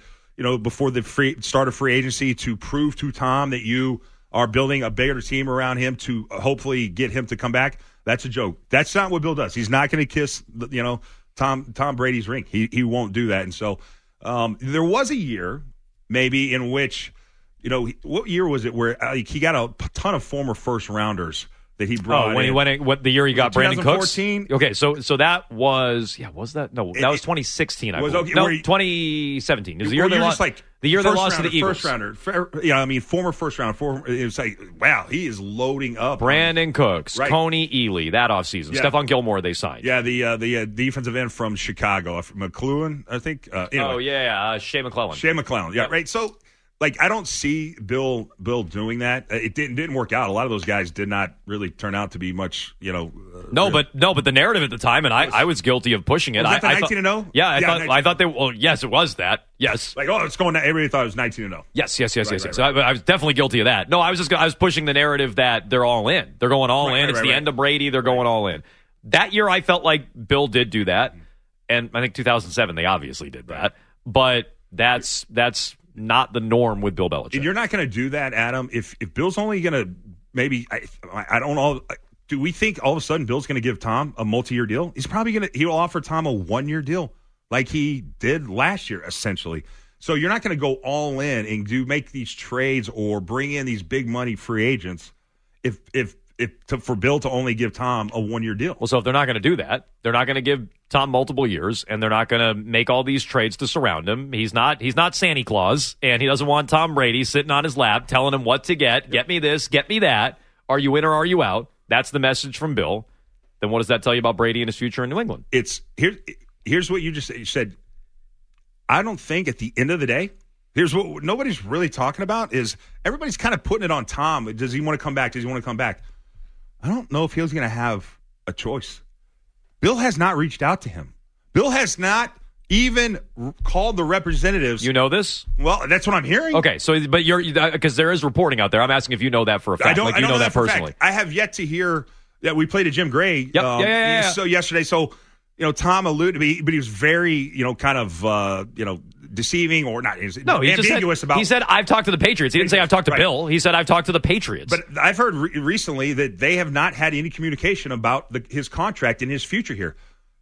start of free agency to prove to Tom that you are building a bigger team around him to hopefully get him to come back, that's a joke. That's not what Bill does. He's not going to kiss Tom Brady's ring. He won't do that. And so there was a year maybe in which what year was it where he got a ton of former first rounders that he brought in. What the year he got Brandon Cooks? 2014? Okay, so that was was that? No, that was 2016. I believe. Okay, no, 2017. It was the year they lost. The year they lost to the Eagles. First rounder. Former first rounder. It was like, wow, he is loading up. Brandon Cooks, Right. Coney Ely, that offseason. Yeah. Stephon Gilmore they signed. Yeah, the defensive end from Chicago, McLuhan, I think. Anyway. Shea McClellan. Shea McClellan. Yeah, right. So, I don't see Bill doing that. It didn't work out. A lot of those guys did not really turn out to be much, But the narrative at the time, and I was guilty of pushing it. Was that the I 19-0? Yeah, I 19-0. thought well, yes, it was that. Yes. It's going. Everybody thought it was 19-0. Yes. Right. So I was definitely guilty of that. No, I was pushing the narrative that they're all in. They're going all in. It's the end of Brady. They're going all in. That year, I felt like Bill did do that, and I think 2007 they obviously did that. But that's not the norm with Bill Belichick. And you're not going to do that, Adam. If Bill's only going to maybe I don't know. Do we think all of a sudden Bill's going to give Tom a multi-year deal? He's probably he'll offer Tom a 1-year deal like he did last year, essentially. So you're not going to go all in and make these trades or bring in these big money free agents for Bill to only give Tom a 1-year deal. Well, so if they're not going to do that, they're not going to give Tom multiple years, and they're not going to make all these trades to surround him. He's not Santa Claus, and he doesn't want Tom Brady sitting on his lap telling him what to get. Get me this, get me that. Are you in or are you out? That's the message from Bill. Then what does that tell you about Brady and his future in New England? Here's what you just said. You said, I don't think at the end of the day, here's what nobody's really talking about is everybody's kind of putting it on Tom. Does he want to come back? Does he want to come back? I don't know if he's going to have a choice. Bill has not reached out to him. Bill has not even called the representatives. You know this? Well, that's what I'm hearing. Okay, so but because there is reporting out there. I'm asking if you know that for a fact. I don't know that for a personally. fact. I have yet to hear that we played a Jim Gray. Yep. Yeah. So yesterday, Tom alluded to me, but he was very, kind of, deceiving or not. No, he ambiguous just about. He said, "I've talked to the Patriots." He didn't say, "I've talked to Bill." He said, "I've talked to the Patriots." But I've heard recently that they have not had any communication about his contract and his future here.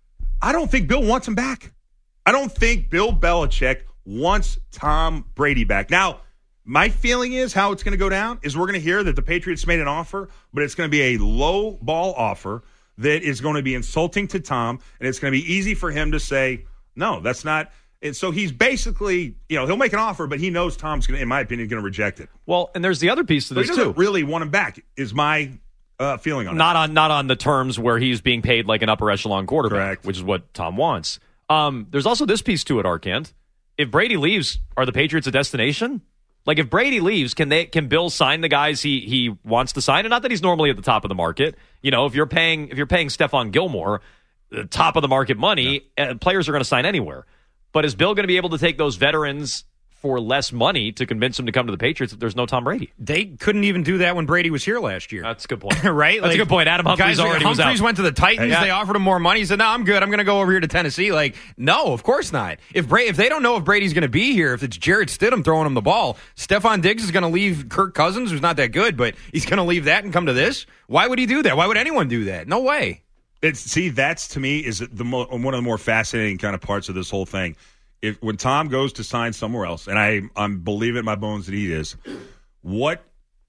I don't think Bill wants him back. I don't think Bill Belichick wants Tom Brady back. Now, my feeling is how it's going to go down is we're going to hear that the Patriots made an offer, but it's going to be a low ball offer that is going to be insulting to Tom, and it's going to be easy for him to say, no, that's not. And so he's basically, he'll make an offer, but he knows Tom's going to, in my opinion, going to reject it. Well, and there's the other piece to this, he doesn't really want him back, is my feeling on it. Not on the terms where he's being paid like an upper echelon quarterback, Correct. Which is what Tom wants. There's also this piece to it, Arkant. If Brady leaves, are the Patriots a destination? Like, if Brady leaves, can Bill sign the guys he wants to sign? And not that he's normally at the top of the market. If you're paying Stephon Gilmore the top of the market money, players are going to sign anywhere. But is Bill going to be able to take those veterans for less money to convince them to come to the Patriots if there's no Tom Brady? They couldn't even do that when Brady was here last year. That's a good point. Right? That's a good point. Adam Humphries already was out. Humphries went to the Titans. Yeah. They offered him more money. He said, no, I'm good. I'm going to go over here to Tennessee. Like, no, of course not. If they don't know if Brady's going to be here, if it's Jarrett Stidham throwing him the ball, Stephon Diggs is going to leave Kirk Cousins, who's not that good, but he's going to leave that and come to this? Why would he do that? Why would anyone do that? No way. That's to me is one of the more fascinating kind of parts of this whole thing. When Tom goes to sign somewhere else, and I'm believing in my bones that he is, what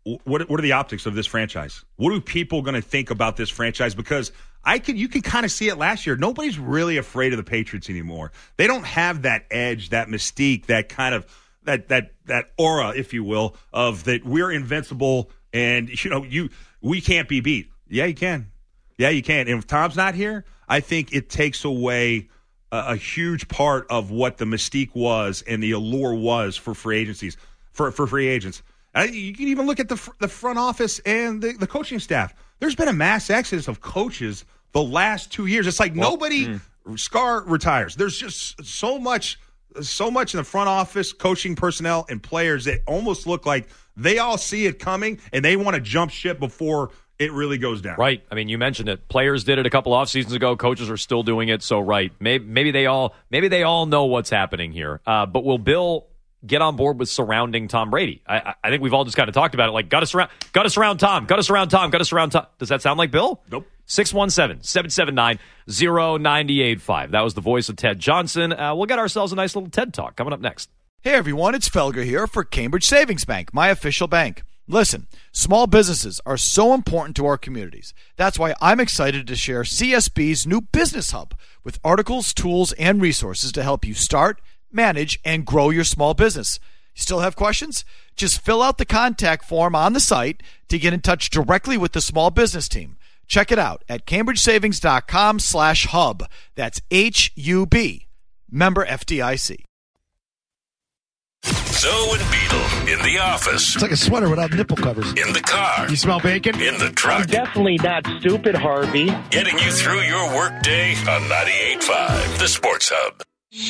are the optics of this franchise? What are people going to think about this franchise? Because you can kind of see it last year. Nobody's really afraid of the Patriots anymore. They don't have that edge, that mystique, that kind of that aura, if you will, of that we're invincible and we can't be beat. Yeah, you can. Yeah, you can. And if Tom's not here, I think it takes away a huge part of what the mystique was and the allure was for free agencies, for free agents. You can even look at the front office and the coaching staff. There's been a mass exodus of coaches the last 2 years. It's like Scar retires. There's just so much in the front office, coaching personnel and players that almost look like they all see it coming and they want to jump ship before it really goes down. Right. I mean, you mentioned it. Players did it a couple off seasons ago. Coaches are still doing it. So, right. Maybe they all know what's happening here. But will Bill get on board with surrounding Tom Brady? I think we've all just kind of talked about it. Like, got to surround Tom. Got to surround Tom. Does that sound like Bill? Nope. 617-779-0985. That was the voice of Ted Johnson. We'll get ourselves a nice little TED Talk coming up next. Hey everyone, it's Felger here for Cambridge Savings Bank, my official bank. Listen, small businesses are so important to our communities. That's why I'm excited to share CSB's new Business Hub with articles, tools, and resources to help you start, manage, and grow your small business. You still have questions? Just fill out the contact form on the site to get in touch directly with the small business team. Check it out at cambridgesavings.com/hub. That's HUB. Member FDIC. Zoe and Beetle in the office. It's like a sweater without nipple covers. In the car. You smell bacon? In the truck. Definitely not stupid, Harvey. Getting you through your workday on 98.5, the Sports Hub.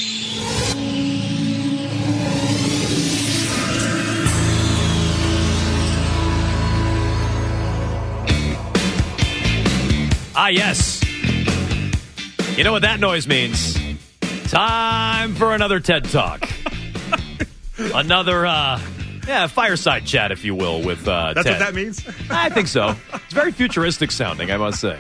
Ah, yes. You know what that noise means? Time for another TED Talk. Another, fireside chat, if you will, with Ted. That's what that means? I think so. It's very futuristic sounding, I must say.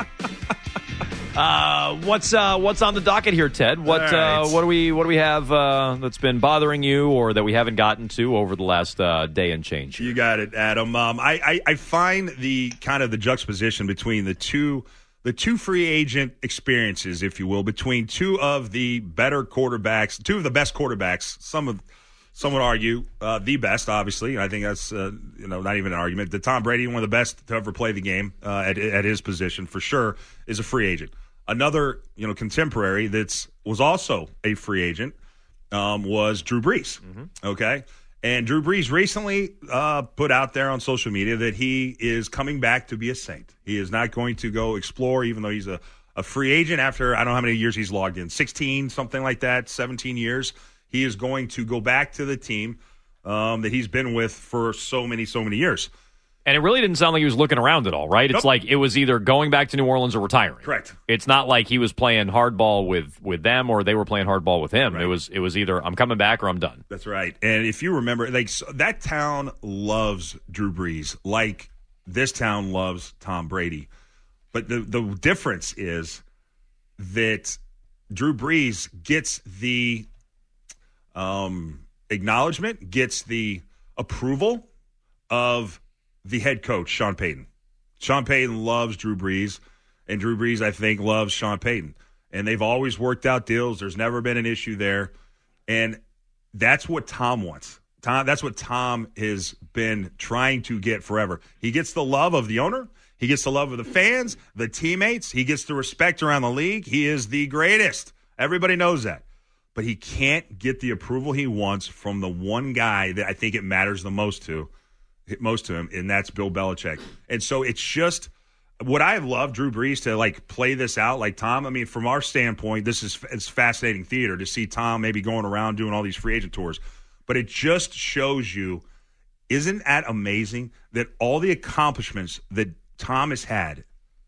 What's on the docket here, Ted? What do we have that's been bothering you or that we haven't gotten to over the last day and change? You got it, Adam. I find the kind of the juxtaposition between the two free agent experiences, if you will, between two of the better quarterbacks, two of the best quarterbacks. Some would argue the best, obviously. I think that's not even an argument. That Tom Brady, one of the best to ever play the game at his position for sure, is a free agent. Another contemporary was also a free agent was Drew Brees. Mm-hmm. Okay, and Drew Brees recently put out there on social media that he is coming back to be a Saint. He is not going to go explore, even though he's a a free agent after, I don't know how many years he's logged in, 16, something like that, 17 years. He is going to go back to the team that he's been with for so many years. And it really didn't sound like he was looking around at all, right? It's like it was either going back to New Orleans or retiring. Correct. It's not like he was playing hardball with them or they were playing hardball with him. Right. It was either I'm coming back or I'm done. That's right. And if you remember, that town loves Drew Brees like this town loves Tom Brady. But the difference is that Drew Brees gets the acknowledgement, gets the approval of the head coach, Sean Payton. Sean Payton loves Drew Brees, and Drew Brees, I think, loves Sean Payton. And they've always worked out deals. There's never been an issue there. And that's what Tom wants. That's what Tom has been trying to get forever. He gets the love of the owner. He gets the love of the fans, the teammates. He gets the respect around the league. He is the greatest. Everybody knows that. But he can't get the approval he wants from the one guy that I think it matters the most to him, and that's Bill Belichick. And so it's just what I have loved Drew Brees to play this out like Tom. I mean, from our standpoint, it's fascinating theater to see Tom maybe going around doing all these free agent tours. But it just shows you, isn't that amazing that all the accomplishments that Tom has had,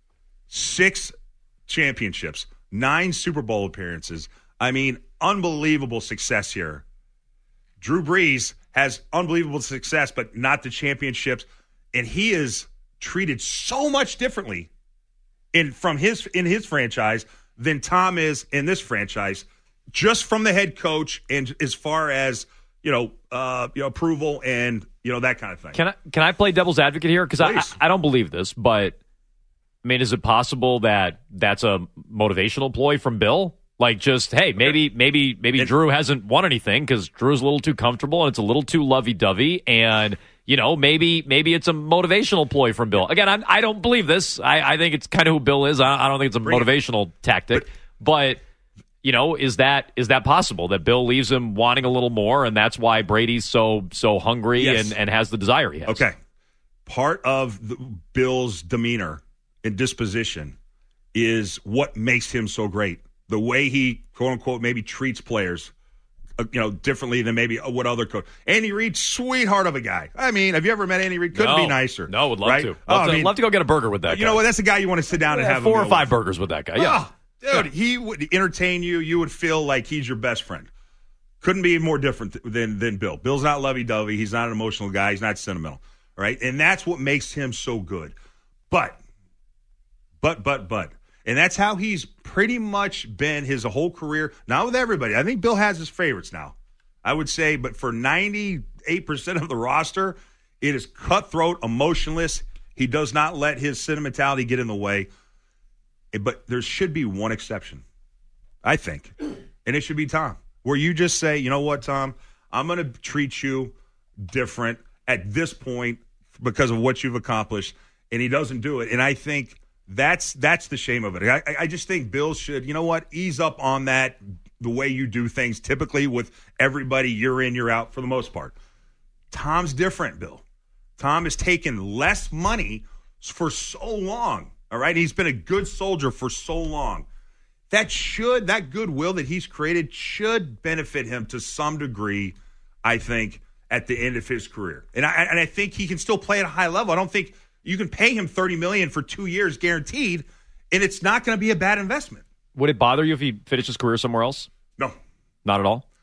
6 championships, 9 Super Bowl appearances, I mean, unbelievable success here. Drew Brees has unbelievable success, but not the championships. And he is treated so much differently in his franchise than Tom is in this franchise, just from the head coach and as far as approval and that kind of thing. Can I play devil's advocate here? Because I don't believe this, but I mean, is it possible that that's a motivational ploy from Bill? Like, just, hey, maybe Drew hasn't won anything because Drew's a little too comfortable and it's a little too lovey-dovey, and maybe it's a motivational ploy from Bill. Again, I don't believe this. I think it's kind of who Bill is. I don't think it's a motivational tactic, but is that possible that Bill leaves him wanting a little more, and that's why Brady's so hungry and has the desire he has? Okay, part of Bill's demeanor and disposition is what makes him so great. The way he, quote unquote, maybe treats players, differently than maybe what other coach. Andy Reid, sweetheart of a guy. I mean, have you ever met Andy Reid? Couldn't be nicer. No, would love to. Love to go get a burger with that guy. You know what? That's the guy you want to sit down and have 4 or 5 burgers with that guy. Yeah. Dude, he would entertain you. You would feel like he's your best friend. Couldn't be more different than Bill. Bill's not lovey-dovey. He's not an emotional guy. He's not sentimental. Right? And that's what makes him so good. But. And that's how he's pretty much been his whole career. Not with everybody. I think Bill has his favorites now, I would say. But for 98% of the roster, it is cutthroat, emotionless. He does not let his sentimentality get in the way. But there should be one exception, I think. And it should be Tom, where you just say, you know what, Tom, I'm going to treat you different at this point because of what you've accomplished. And he doesn't do it. And I think that's the shame of it. I just think Bill should, ease up on that, the way you do things typically with everybody year in, year out for the most part. Tom's different, Bill. Tom has taken less money for so long, all right? He's been a good soldier for so long. That goodwill that he's created should benefit him to some degree, I think, at the end of his career. And I think he can still play at a high level. I don't think you can pay him $30 million for 2 years guaranteed, and it's not going to be a bad investment. Would it bother you if he finished his career somewhere else? No. Not at all?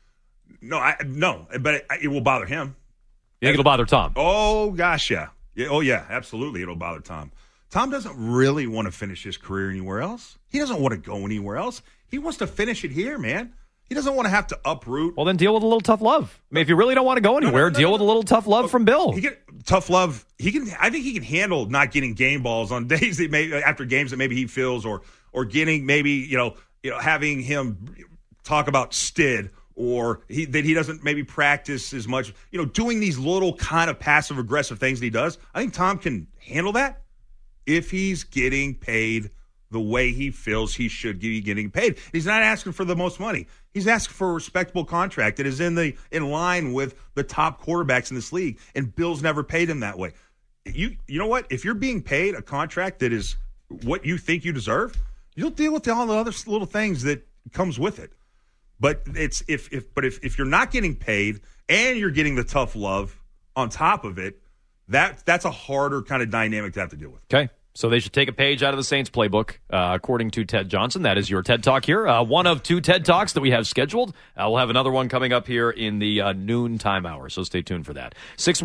No, but it will bother him. You think it'll bother Tom? Oh, gosh, yeah. Oh, yeah, absolutely it'll bother Tom. Tom doesn't really want to finish his career anywhere else. He doesn't want to go anywhere else. He wants to finish it here, man. He doesn't want to have to uproot. Well, then deal with a little tough love. I mean, if you really don't want to go anywhere, deal with a little tough love from Bill. Tough love. I think he can handle not getting game balls on days that after games that maybe he feels, or getting maybe having him talk about Stid, or that he doesn't maybe practice as much. Doing these little kind of passive aggressive things that he does. I think Tom can handle that if he's getting paid the way he feels he should be getting paid. He's not asking for the most money. He's asking for a respectable contract that is in line with the top quarterbacks in this league, and Bill's never paid him that way. You know what? If you're being paid a contract that is what you think you deserve, you'll deal with all the other little things that comes with it. But it's if you're not getting paid and you're getting the tough love on top of it, that's a harder kind of dynamic to have to deal with. Okay. So they should take a page out of the Saints playbook, according to Ted Johnson. That is your TED Talk here. One of 2 TED Talks that we have scheduled. We'll have another one coming up here in the noon time hour, so stay tuned for that.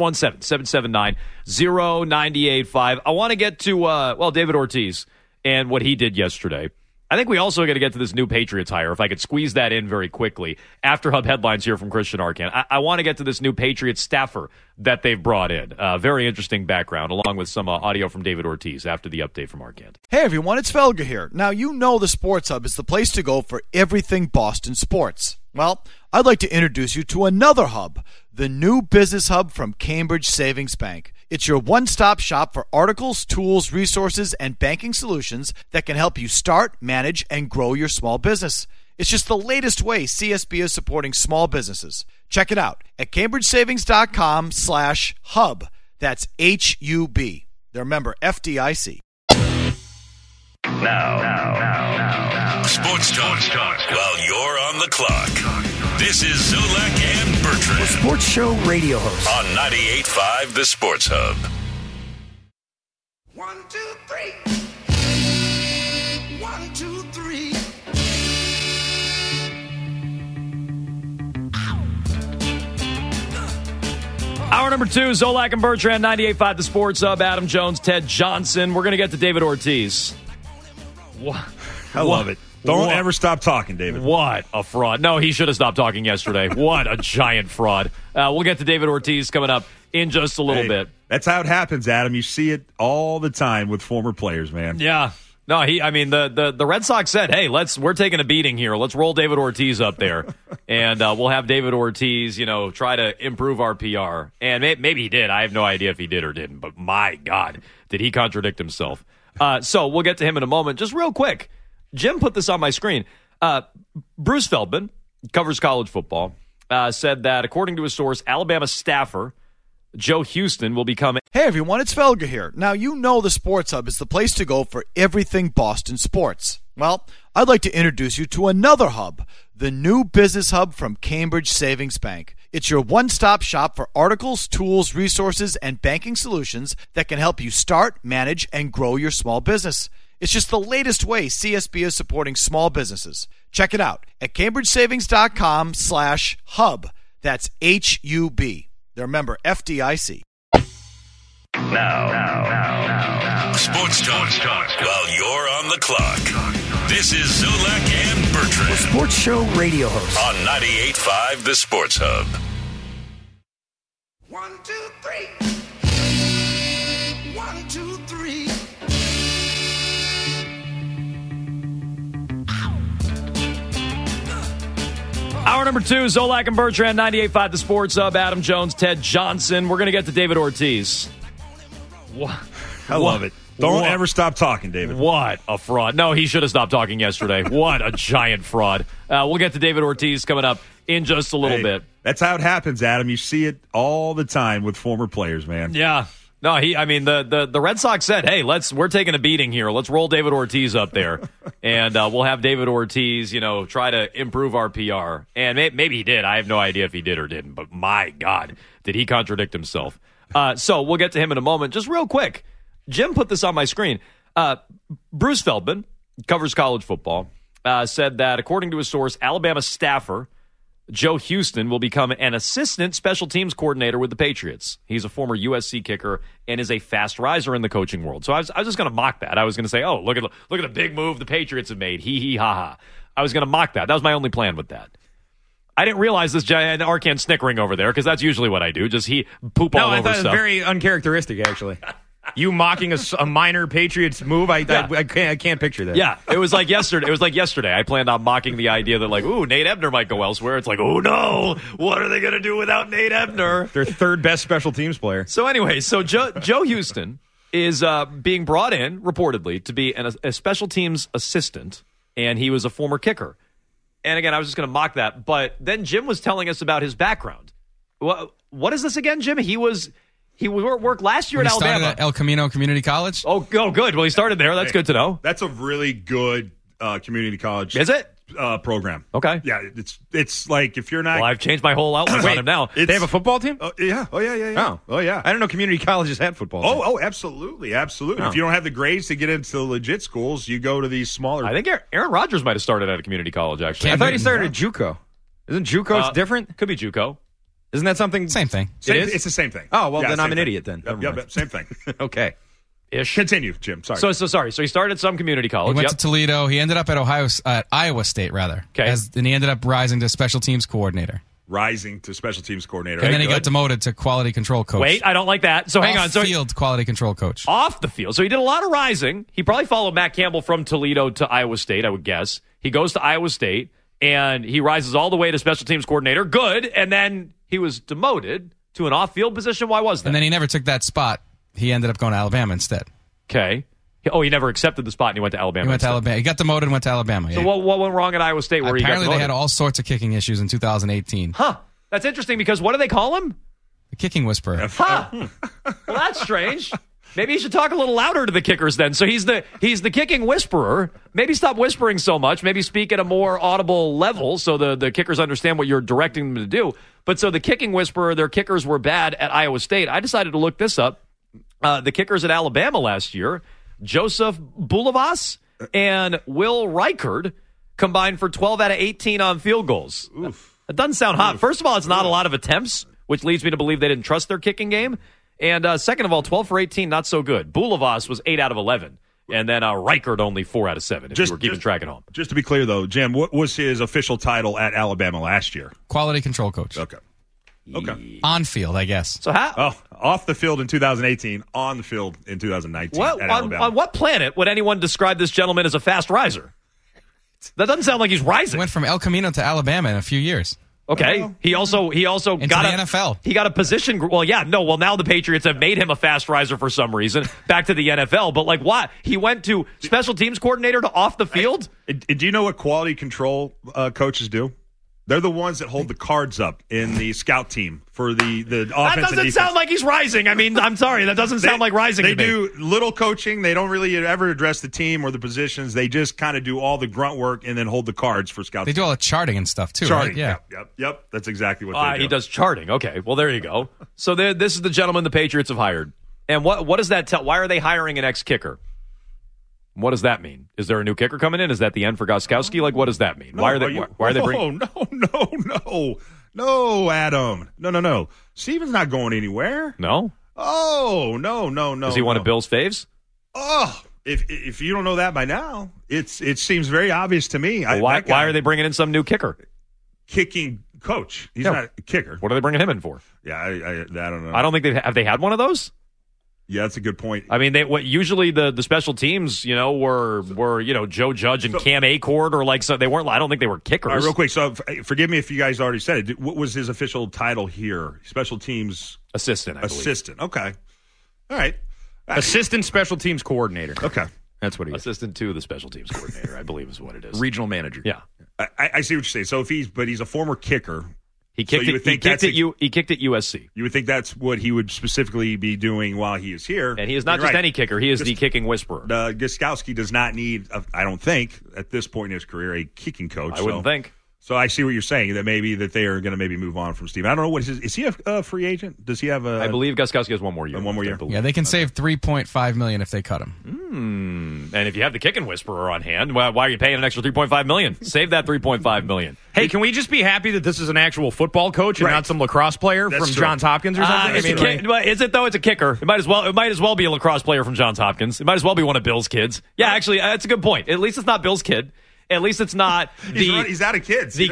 617-779-0985. I want to get to, David Ortiz and what he did yesterday. I think we also got to get to this new Patriots hire, if I could squeeze that in very quickly. After Hub headlines here from Christian Arcand. I want to get to this new Patriots staffer that they've brought in. Very interesting background, along with some audio from David Ortiz after the update from Arcand. Hey everyone, it's Felger here. Now you know the Sports Hub is the place to go for everything Boston sports. Well, I'd like to introduce you to another hub, the new Business Hub from Cambridge Savings Bank. It's your one-stop shop for articles, tools, resources, and banking solutions that can help you start, manage, and grow your small business. It's just the latest way CSB is supporting small businesses. Check it out at cambridgesavings.com/hub. That's HUB. They're member FDIC. Now. Sports talk while you're on the clock. This is Zolak and Bertrand. The sports show radio host. On 98.5 The Sports Hub. 1, 2, 3. 1, 2, 3. Hour number 2, Zolak and Bertrand, 98.5 The Sports Hub. Adam Jones, Ted Johnson. We're going to get to David Ortiz. I love it. Don't ever stop talking, David. What a fraud. No, he should have stopped talking yesterday. What a giant fraud. We'll get to David Ortiz coming up in just a little bit. That's how it happens, Adam. You see it all the time with former players, man. Yeah. No, the Red Sox said, hey, we're taking a beating here. Let's roll David Ortiz up there. And we'll have David Ortiz, try to improve our PR. And maybe he did. I have no idea if he did or didn't. But my God, did he contradict himself. So we'll get to him in a moment. Just real quick. Jim put this on my screen. Bruce Feldman, covers college football, said that according to a source, Alabama staffer Joe Houston will become... Hey everyone, it's Felger here. Now you know the Sports Hub is the place to go for everything Boston sports. Well, I'd like to introduce you to another hub, the new Business Hub from Cambridge Savings Bank. It's your one-stop shop for articles, tools, resources, and banking solutions that can help you start, manage, and grow your small business. It's just the latest way CSB is supporting small businesses. Check it out at cambridgesavings.com/hub. That's HUB. They're member FDIC. Now. Sports talk while you're on the clock. This is Zolak and Bertrand. The sports show radio host. On 98.5 The Sports Hub. 1, 2, 3. 1, 2, 3. Hour number 2, Zolak and Bertrand, 98.5 The Sports Hub. Adam Jones, Ted Johnson. We're going to get to David Ortiz. I love it. Don't ever stop talking, David. What a fraud. No, he should have stopped talking yesterday. What a giant fraud. We'll get to David Ortiz coming up in just a little bit. That's how it happens, Adam. You see it all the time with former players, man. Yeah. No, the Red Sox said, hey, we're taking a beating here. Let's roll David Ortiz up there. And we'll have David Ortiz, try to improve our PR. And maybe he did. I have no idea if he did or didn't. But my God, did he contradict himself. So we'll get to him in a moment. Just real quick. Jim put this on my screen. Bruce Feldman, covers college football, said that according to a source, Alabama staffer Joe Houston will become an assistant special teams coordinator with the Patriots. He's a former USC kicker and is a fast riser in the coaching world. So I was just going to mock that. I was going to say, oh, look at the big move the Patriots have made. Hee ha ha. I was going to mock that. That was my only plan with that. I didn't realize this giant Arcand snickering over there because that's usually what I do. Just poop all over stuff. No, I thought it was very uncharacteristic, actually. You mocking a minor Patriots move? I can't picture that. Yeah, it was like yesterday. I planned on mocking the idea that Nate Ebner might go elsewhere. It's like, oh no, what are they going to do without Nate Ebner? Their third best special teams player. So anyway, Joe Houston is being brought in reportedly to be a special teams assistant, and he was a former kicker. And again, I was just going to mock that, but then Jim was telling us about his background. What is this again, Jim? He worked last year at Alabama. Started at El Camino Community College. Oh, good. Well, he started there. That's good to know. That's a really good community college. Is it? Program. Okay. Yeah, it's like if you're not. Well, I've changed my whole outlook on him now. They have a football team? Yeah. Oh, yeah. Oh, yeah. I don't know community colleges had football teams. Oh, absolutely. Oh. If you don't have the grades to get into the legit schools, you go to these smaller. I think Aaron Rodgers might have started at a community college, actually. I thought he started at JUCO. Isn't JUCO different? Could be JUCO. Isn't that something? Same thing. It's the same thing. Oh, well, Yeah, then same I'm an thing. idiot then. Yep, same thing. Okay. Continue, Jim. Sorry. So he started some community He college. went to Toledo. He ended up at Iowa State, rather. Okay. And he ended up rising to special teams coordinator. Rising to special teams coordinator. And then he got demoted to quality control coach. Wait, I don't like that. So hang on. So Field quality control coach. off the field. So he did a lot of rising. He probably followed Matt Campbell from Toledo to Iowa State, I would guess. He goes to Iowa State, and he rises all the way to special teams coordinator. Good. And then he was demoted to an off-field position. Why was that? And then he never took that spot. He ended up going to Alabama instead. Okay. He never accepted the spot, and he went to Alabama. He went to instead. Alabama. He got demoted and went to Alabama. So yeah. what went wrong at Iowa State where he got Apparently demoted? they had all sorts of kicking issues in 2018. Huh. That's interesting because what do they call him? The kicking whisperer. Huh. Well, that's strange. Maybe you should talk a little louder to the kickers then. So he's the kicking whisperer. Maybe stop whispering so much. Maybe speak at a more audible level so the kickers understand what you're directing them to do. But so the kicking whisperer, their kickers were bad at Iowa State. I decided to look this up. The kickers at Alabama last year, Joseph Bulovas and Will Reichard combined for 12 out of 18 on field goals. Oof. It doesn't sound hot. First of all, it's not a lot of attempts, which leads me to believe they didn't trust their kicking game. And second of all, 12 for 18, not so good. Bulovas was 8 out of 11. And then Reichard only 4 out of 7, if you were keeping track at home. Just to be clear, though, Jim, what was his official title at Alabama last year? Quality control coach. Okay. On field, I guess. So how? Oh, off the field in 2018, on the field in 2019 at Alabama. On what planet would anyone describe this gentleman as a fast riser? That doesn't sound like he's rising. He went from El Camino to Alabama in a few years. Okay. He also Into got the NFL. He got a position. Well, yeah, no. Well, now the Patriots have made him a fast riser for some reason. Back to the NFL, but like what? He went to special teams coordinator to off the field. Do you know what quality control coaches do? They're the ones that hold the cards up in the scout team for the offense. That doesn't sound like he's rising. I mean, I'm sorry, that doesn't sound like rising. They to me. do little coaching. They don't really ever address the team or the positions. They just kind of do all the grunt work and then hold the cards for scouts. They do all the charting and stuff, too, charting. right? Yeah. Yep. That's exactly what they do. He does charting. Okay, well there you go. So this is the gentleman the Patriots have hired. And what does that tell? Why are they hiring an ex-kicker? What does that mean? Is there a new kicker coming in? Is that the end for Gostkowski? Like, what does that mean? Why are they bringing? No, Adam. No. Steven's not going anywhere. No. Oh, no. Is he one of Bill's faves? Oh, if you don't know that by now, it seems very obvious to me. Well, why are they bringing in some new kicker? Kicking coach? He's not a kicker. What are they bringing him in for? Yeah, I don't know. I don't think they had one of those. Yeah, that's a good point. I mean, usually the special teams, were Joe Judge and Cam Acord or like so they weren't. I don't think they were kickers. All right, real quick. So forgive me if you guys already said it. What was his official title here? Special teams assistant. I believe. Assistant. Okay. All right. Assistant special teams coordinator. Okay. That's what he is. Assistant to the special teams coordinator, I believe is what it is. Regional manager. Yeah. I see what you're saying. So he's a former kicker. He kicked at USC. You would think that's what he would specifically be doing while he is here. And he is not just any kicker. He is the kicking whisperer. Gostkowski does not need, I don't think, at this point in his career, a kicking coach. I wouldn't think. So I see what you're saying, that maybe that they are going to maybe move on from Steve. I don't know, is he a free agent? Does he have a... I believe Gostkowski has one more year. One more year? Yeah, they can save $3.5 million if they cut him. And if you have the kicking whisperer on hand, why are you paying an extra $3.5 million? Save that $3.5 million. Hey, can we just be happy that this is an actual football coach and not some lacrosse player from Johns Hopkins or something? Is it though? It's a kicker. It might as well be a lacrosse player from Johns Hopkins. It might as well be one of Bill's kids. Yeah, actually, that's a good point. At least it's not Bill's kid. At least it's not he's out of kids. The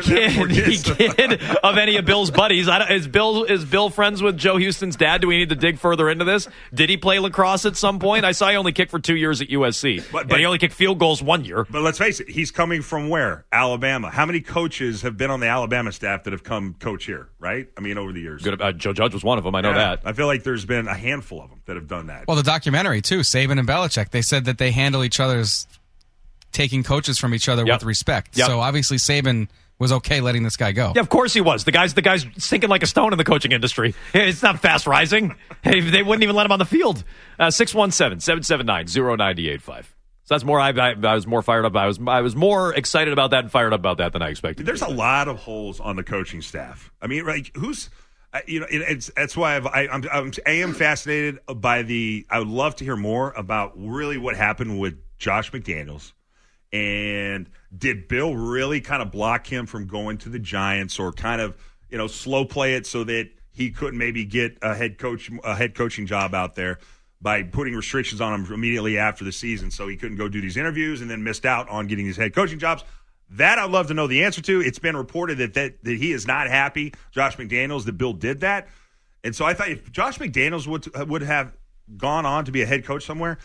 kid of any of Bill's buddies. Is Bill friends with Joe Houston's dad? Do we need to dig further into this? Did he play lacrosse at some point? I saw he only kicked for 2 years at USC, but he only kicked field goals 1 year. But let's face it, he's coming from where? Alabama. How many coaches have been on the Alabama staff that have come coach here? Right? I mean, over the years. Joe Judge was one of them. I know that. I feel like there's been a handful of them that have done that. Well, the documentary too, Saban and Belichick. They said that they handle each other's taking coaches from each other with respect. So obviously Saban was okay letting this guy go. Yeah, of course he was. The guy's sinking like a stone in the coaching industry. It's not fast rising. They wouldn't even let him on the field. 617-779-0985. So that's more. I was more fired up. I was more excited about that and fired up about that than I expected. There's a lot of holes on the coaching staff. I mean, like who's, that's why I am fascinated by the. I would love to hear more about really what happened with Josh McDaniels, and did Bill really kind of block him from going to the Giants, or kind of slow play it so that he couldn't maybe get a head coaching job out there by putting restrictions on him immediately after the season, so he couldn't go do these interviews and then missed out on getting these head coaching jobs. That I'd love to know the answer to. It's been reported that he is not happy, Josh McDaniels, that Bill did that. And so I thought if Josh McDaniels would have gone on to be a head coach somewhere,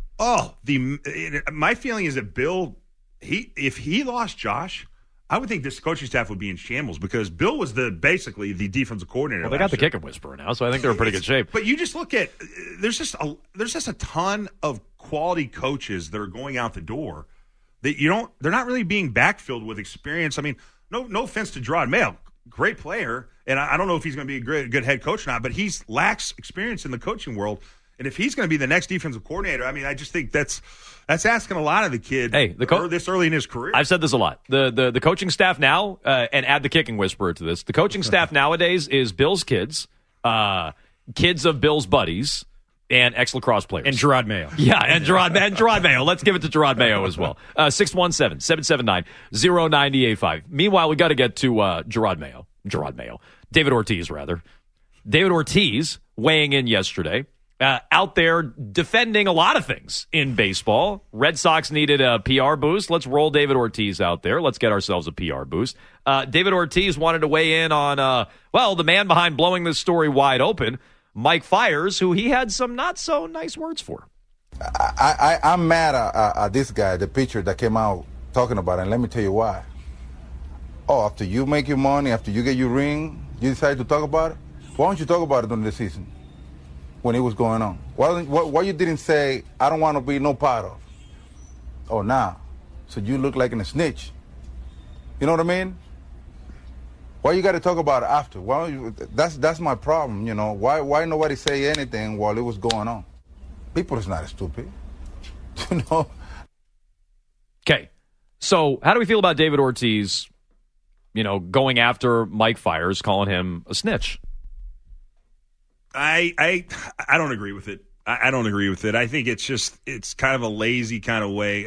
my feeling is that Bill, if he lost Josh, I would think this coaching staff would be in shambles, because Bill was basically the defensive coordinator. Well, they got the kick and whisperer now, so I think they're in pretty good shape. But you just look at there's just a ton of quality coaches that are going out the door that they're not really being backfilled with experience. I mean, no offense to Gerard Mayo, great player, and I don't know if he's going to be a good head coach or not, but he lacks experience in the coaching world. And if he's going to be the next defensive coordinator, I mean, I just think that's asking a lot of the kid. Hey, this early in his career. I've said this a lot. The coaching staff now, and add the kicking whisperer to this. The coaching staff nowadays is Bill's kids, kids of Bill's buddies, and ex-lacrosse players. And Gerard Mayo. Yeah, and Gerard Mayo. Let's give it to Gerard Mayo as well. 617-779-0985. Meanwhile, we got to get to Gerard Mayo. David Ortiz, rather. David Ortiz weighing in yesterday. Out there defending a lot of things in baseball. Red Sox needed a PR boost. Let's roll David Ortiz out there. Let's get ourselves a PR boost. David Ortiz wanted to weigh in on, the man behind blowing this story wide open, Mike Fiers, who he had some not so nice words for. I'm mad at this guy, the pitcher that came out talking about it, and let me tell you why. After you make your money, after you get your ring, you decide to talk about it? Why don't you talk about it during the season? When it was going on, why you didn't say, I don't want to be no part of? Oh, now, so you look like a snitch. You know what I mean? Why you got to talk about it after? That's my problem. Why nobody say anything while it was going on? People is not stupid. Okay, so how do we feel about David Ortiz? Going after Mike Fiers, calling him a snitch. I don't agree with it. I don't agree with it. I think it's kind of a lazy kind of way.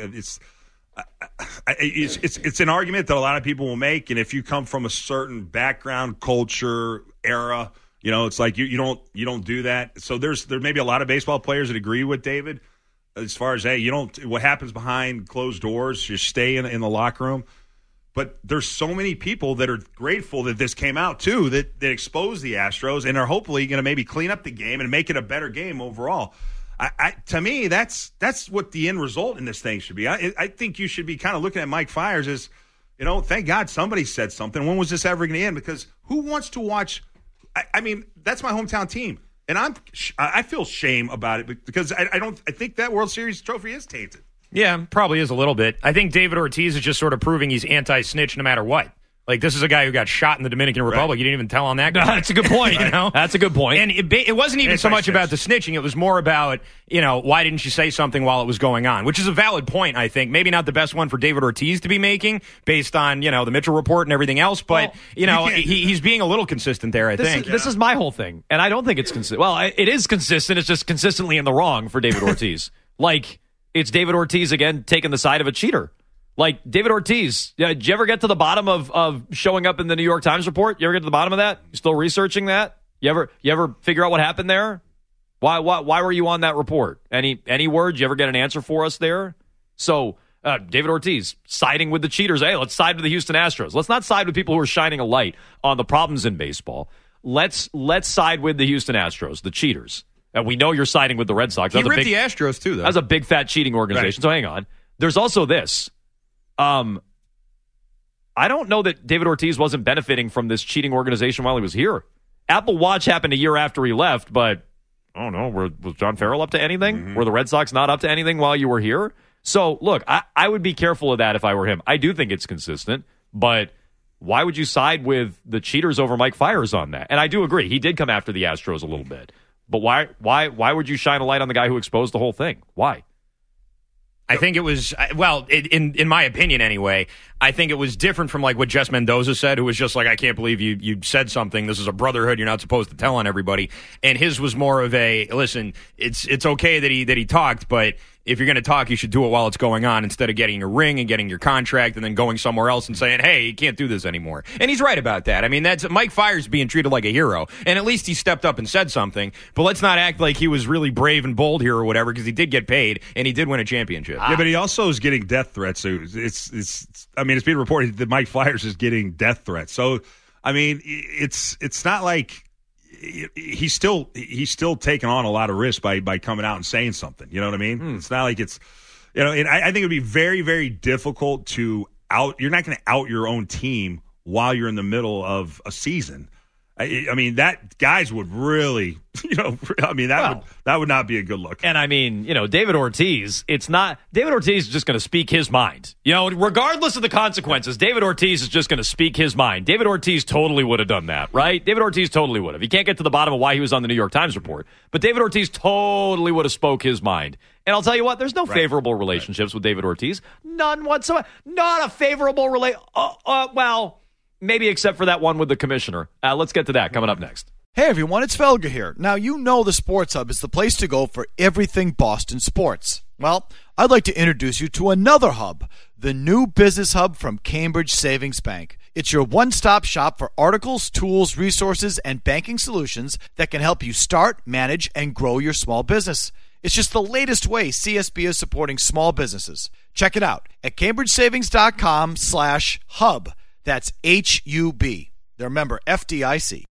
It's an argument that a lot of people will make, and if you come from a certain background, culture, era, it's like you don't do that. So there may be a lot of baseball players that agree with David as far as what happens behind closed doors, you stay in the locker room. But there's so many people that are grateful that this came out, too, that exposed the Astros and are hopefully going to maybe clean up the game and make it a better game overall. To me, that's what the end result in this thing should be. I think you should be kind of looking at Mike Fiers as, thank God somebody said something. When was this ever going to end? Because who wants to watch – I mean, that's my hometown team. And I feel shame about it because I think that World Series trophy is tainted. Yeah, probably is a little bit. I think David Ortiz is just sort of proving he's anti-snitch no matter what. Like, this is a guy who got shot in the Dominican Republic. Right. You didn't even tell on that guy. No, that's a good point. That's a good point. And it wasn't even so much about the snitching. It was more about, why didn't you say something while it was going on? Which is a valid point, I think. Maybe not the best one for David Ortiz to be making based on, the Mitchell report and everything else. But, he's being a little consistent there, I think. This is my whole thing. And I don't think it's consistent. Well, it is consistent. It's just consistently in the wrong for David Ortiz. It's David Ortiz, again, taking the side of a cheater. Like, David Ortiz, did you ever get to the bottom of showing up in the New York Times report? You ever get to the bottom of that? You still researching that? You ever figure out what happened there? Why were you on that report? Any word? Did you ever get an answer for us there? So, David Ortiz, siding with the cheaters. Hey, let's side with the Houston Astros. Let's not side with people who are shining a light on the problems in baseball. Let's side with the Houston Astros, the cheaters. And we know you're siding with the Red Sox. He ripped the Astros, too, though. That's a big, fat cheating organization. Right. So hang on. There's also this. I don't know that David Ortiz wasn't benefiting from this cheating organization while he was here. Apple Watch happened a year after he left, but I don't know. Was John Farrell up to anything? Mm-hmm. Were the Red Sox not up to anything while you were here? So, look, I would be careful of that if I were him. I do think it's consistent, but why would you side with the cheaters over Mike Fiers on that? And I do agree. He did come after the Astros a little bit. But why would you shine a light on the guy who exposed the whole thing? Why? I think it was, well, in my opinion anyway, I think it was different from like what Jess Mendoza said, who was just like, I can't believe you said something. This is a brotherhood. You're not supposed to tell on everybody. And his was more of a, listen, it's okay that he talked, but if you're going to talk, you should do it while it's going on instead of getting your ring and getting your contract and then going somewhere else and saying, hey, you can't do this anymore. And he's right about that. I mean, that's Mike Fiers being treated like a hero. And at least he stepped up and said something. But let's not act like he was really brave and bold here or whatever, because he did get paid and he did win a championship. Yeah, but he also is getting death threats. So it's being reported that Mike Fiers is getting death threats. So, I mean, it's not like he's still taking on a lot of risk by coming out and saying something. You know what I mean? It's not like it's, and I think it would be very, very difficult to you're not going to out your own team while you're in the middle of a season. I mean, that guys would really, that would not be a good look. And I mean, David Ortiz, David Ortiz is just going to speak his mind. Regardless of the consequences, David Ortiz is just going to speak his mind. David Ortiz totally would have done that, right? David Ortiz totally would have. He can't get to the bottom of why he was on the New York Times report, but David Ortiz totally would have spoke his mind. And I'll tell you what, there's no favorable relationships with David Ortiz. None whatsoever. Not a favorable well, maybe except for that one with the commissioner. Let's get to that coming up next. Hey everyone, it's Felger here. Now you know the Sports Hub is the place to go for everything Boston sports. Well, I'd like to introduce you to another hub, the new Business Hub from Cambridge Savings Bank. It's your one-stop shop for articles, tools, resources, and banking solutions that can help you start, manage, and grow your small business. It's just the latest way CSB is supporting small businesses. Check it out at cambridgesavings.com/hub. That's HUB. They're a member FDIC.